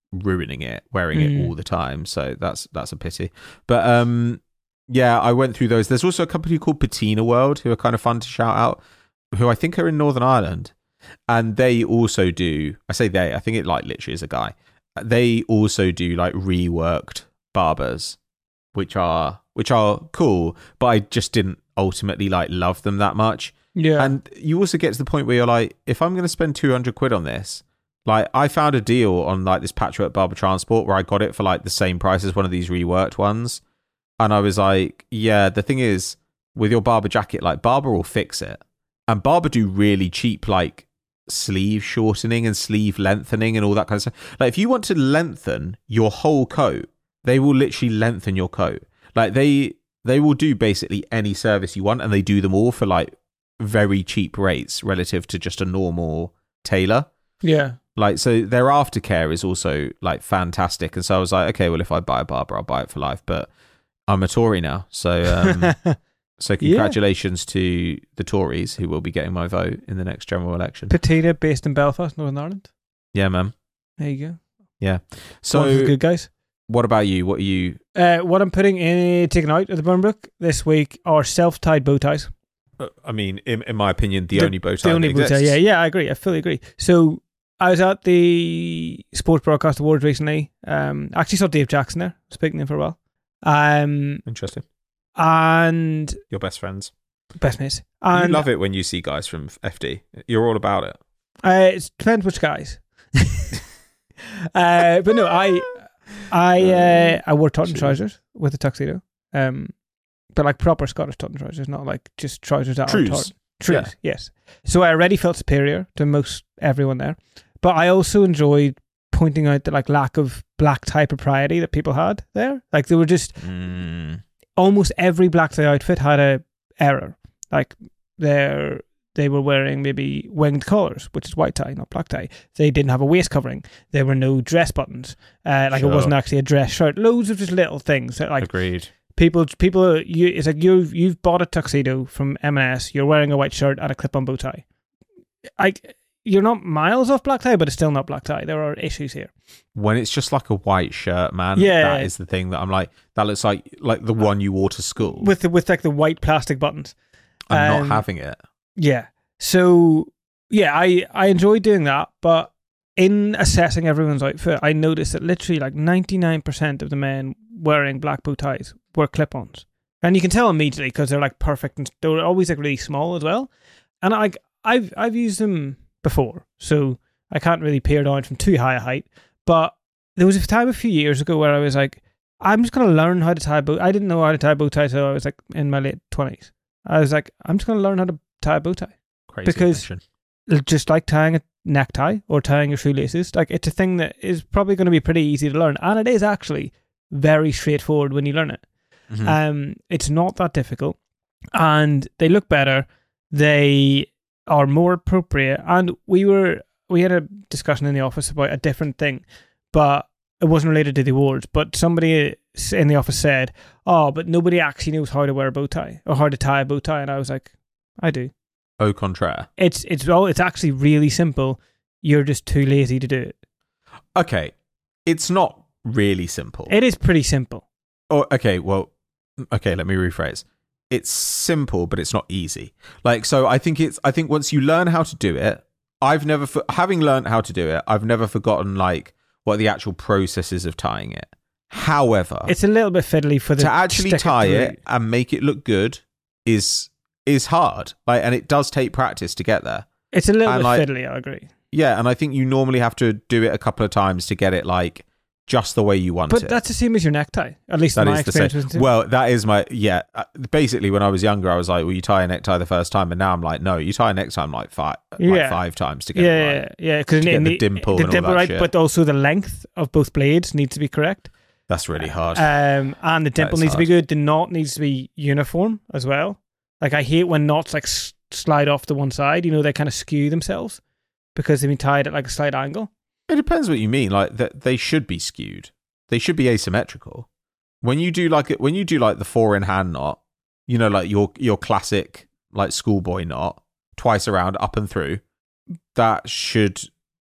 ruining it, wearing it all the time. So that's a pity. But yeah, I went through those. There's also a company called Patina World who are kind of fun to shout out, who I think are in Northern Ireland. And they also do, I say they, I think it like literally is a guy. They also do like reworked barbers, which are cool, but I just didn't ultimately like love them that much. Yeah. And you also get to the point where you're like, if I'm going to spend 200 quid on this, like I found a deal on like this Patchwork Barber Transport where I got it for like the same price as one of these reworked ones. And I was like, yeah, the thing is with your Barber jacket, like Barber will fix it. And Barber do really cheap, like sleeve shortening and sleeve lengthening and all that kind of stuff. Like if you want to lengthen your whole coat, they will literally lengthen your coat. Like they will do basically any service you want, and they do them all for like very cheap rates relative to just a normal tailor. Yeah. Like, so their aftercare is also like fantastic. And so I was like, okay, well, if I buy a barber, I'll buy it for life. But I'm a Tory now. So so congratulations to the Tories who will be getting my vote in the next general election. Patina, based in Belfast, Northern Ireland. Yeah, man. There you go. Yeah. So good, guys. What about you? What are you? What I'm taking out of the Burnbrook this week are self-tied bow ties. I mean, in my opinion, the only bow tie. The only bow tie. Yeah, I agree. I fully agree. So I was at the Sports Broadcast Awards recently. Actually saw Dave Jackson there, speaking to him for a while. Interesting. And your best friends, best mates. And you love it when you see guys from FD. You're all about it. It depends which guys. But no, I wore Tottenham trousers with a tuxedo. But like proper Scottish Tottenham trousers, not like just trousers that are Tottenham. Trues, yes. So I already felt superior to most everyone there. But I also enjoyed pointing out the like lack of black tie propriety that people had there. Like they were just almost every black tie outfit had a error. Like they were wearing maybe winged collars, which is white tie, not black tie. They didn't have a waist covering. There were no dress buttons. It wasn't actually a dress shirt. Loads of just little things that like agreed. People, it's like you've bought a tuxedo from M&S. You're wearing a white shirt and a clip-on bow tie. You're not miles off black tie, but it's still not black tie. There are issues here. When it's just like a white shirt, man, that is the thing that I'm like. That looks like the one you wore to school with like the white plastic buttons. I'm not having it. Yeah. So yeah, I enjoyed doing that, but in assessing everyone's outfit, I noticed that literally like 99% of the men wearing black bow ties were clip-ons, and you can tell immediately because they're like perfect, and they were always like really small as well. And I've used them before, so I can't really peer down from too high a height. But there was a time a few years ago where I was like, I'm just gonna learn how to tie a bow. I didn't know how to tie a bow tie until I was like in my late 20s. I was like, I'm just gonna learn how to tie a bow tie. Crazy because admission. Just like tying a necktie or tying your shoelaces, like it's a thing that is probably going to be pretty easy to learn, and it is actually very straightforward when you learn it. Mm-hmm. It's not that difficult, and they look better. They are more appropriate, and we had a discussion in the office about a different thing, but it wasn't related to the awards. But somebody in the office said, "Oh, but nobody actually knows how to wear a bow tie or how to tie a bow tie," and I was like, "I do." Au contraire. It's actually really simple. You're just too lazy to do it. Okay, it's not really simple. It is pretty simple. Oh, okay. Well, okay. Let me rephrase. It's simple, but it's not easy. Like, so I think once you learn how to do it, having learned how to do it, I've never forgotten like what the actual process is of tying it. However, it's a little bit fiddly for the to actually tie it and make it look good is hard. Like, and it does take practice to get there. It's a little bit fiddly, I agree. Yeah, and I think you normally have to do it a couple of times to get it like just the way you want it. But that's the same as your necktie. At least in my experience. Well, that is my basically, when I was younger, I was like, "Well, you tie a necktie the first time," and now I'm like, "No, you tie a necktie like five times to get it right." Yeah, because the dimple and all that shit. But also the length of both blades needs to be correct. That's really hard. And the dimple needs to be good. The knot needs to be uniform as well. Like I hate when knots like slide off to one side. You know, they kind of skew themselves because they've been tied at like a slight angle. It depends what you mean. Like they should be skewed. They should be asymmetrical. When you do like the 4-in-hand knot, you know, like your classic like schoolboy knot, twice around, up and through, that should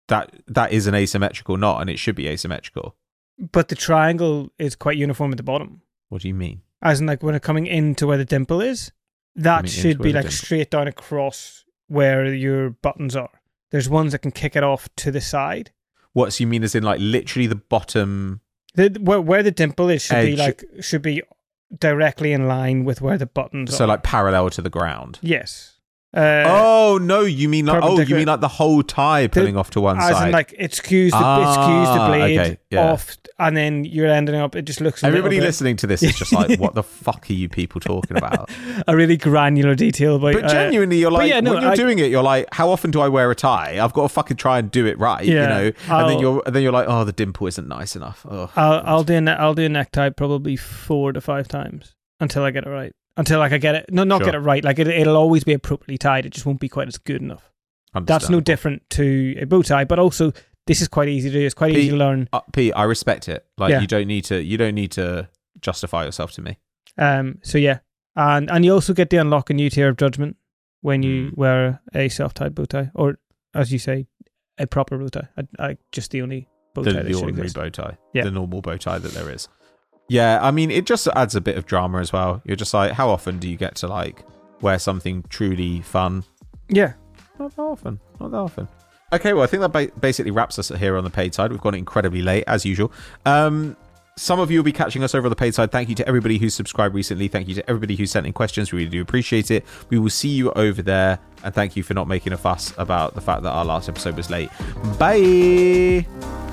that is an asymmetrical knot, and it should be asymmetrical. But the triangle is quite uniform at the bottom. What do you mean? As in, like, when it's coming into where the dimple is, that should be like straight down across where your buttons are. There's ones that can kick it off to the side. What, so you mean as in like literally the bottom? Where the dimple is should be directly in line with where the buttons are. So like parallel to the ground. Yes. Oh no, you mean like the whole tie pulling off to one side. As in, like, it skews the blade off, and then you're ending up. It just looks. Everybody listening to this is just like, what the fuck are you people talking about? A really granular detail about. But genuinely, you're like, when you're doing it, you're like, how often do I wear a tie? I've got to fucking try and do it right, you know. And then you're like, oh, the dimple isn't nice enough. Oh, I'll do a necktie probably 4 to 5 times until I get it right. Until like I get it, get it right. Like it'll always be appropriately tied. It just won't be quite as good enough. That's no different to a bow tie, but also this is quite easy to do. It's quite easy to learn. Pete, I respect it. Like you don't need to justify yourself to me. So yeah, and you also get to unlock a new tier of judgment when you wear a self-tied bow tie, or as you say, a proper bow tie. Just the only bow tie. The ordinary bow tie. Yeah. The normal bow tie that there is. Yeah, I mean, it just adds a bit of drama as well. You're just like, how often do you get to like wear something truly fun? Yeah. Not that often. Okay, well, I think that basically wraps us here on the paid side. We've gone incredibly late, as usual. Some of you will be catching us over on the paid side. Thank you to everybody who's subscribed recently. Thank you to everybody who sent in questions. We really do appreciate it. We will see you over there. And thank you for not making a fuss about the fact that our last episode was late. Bye!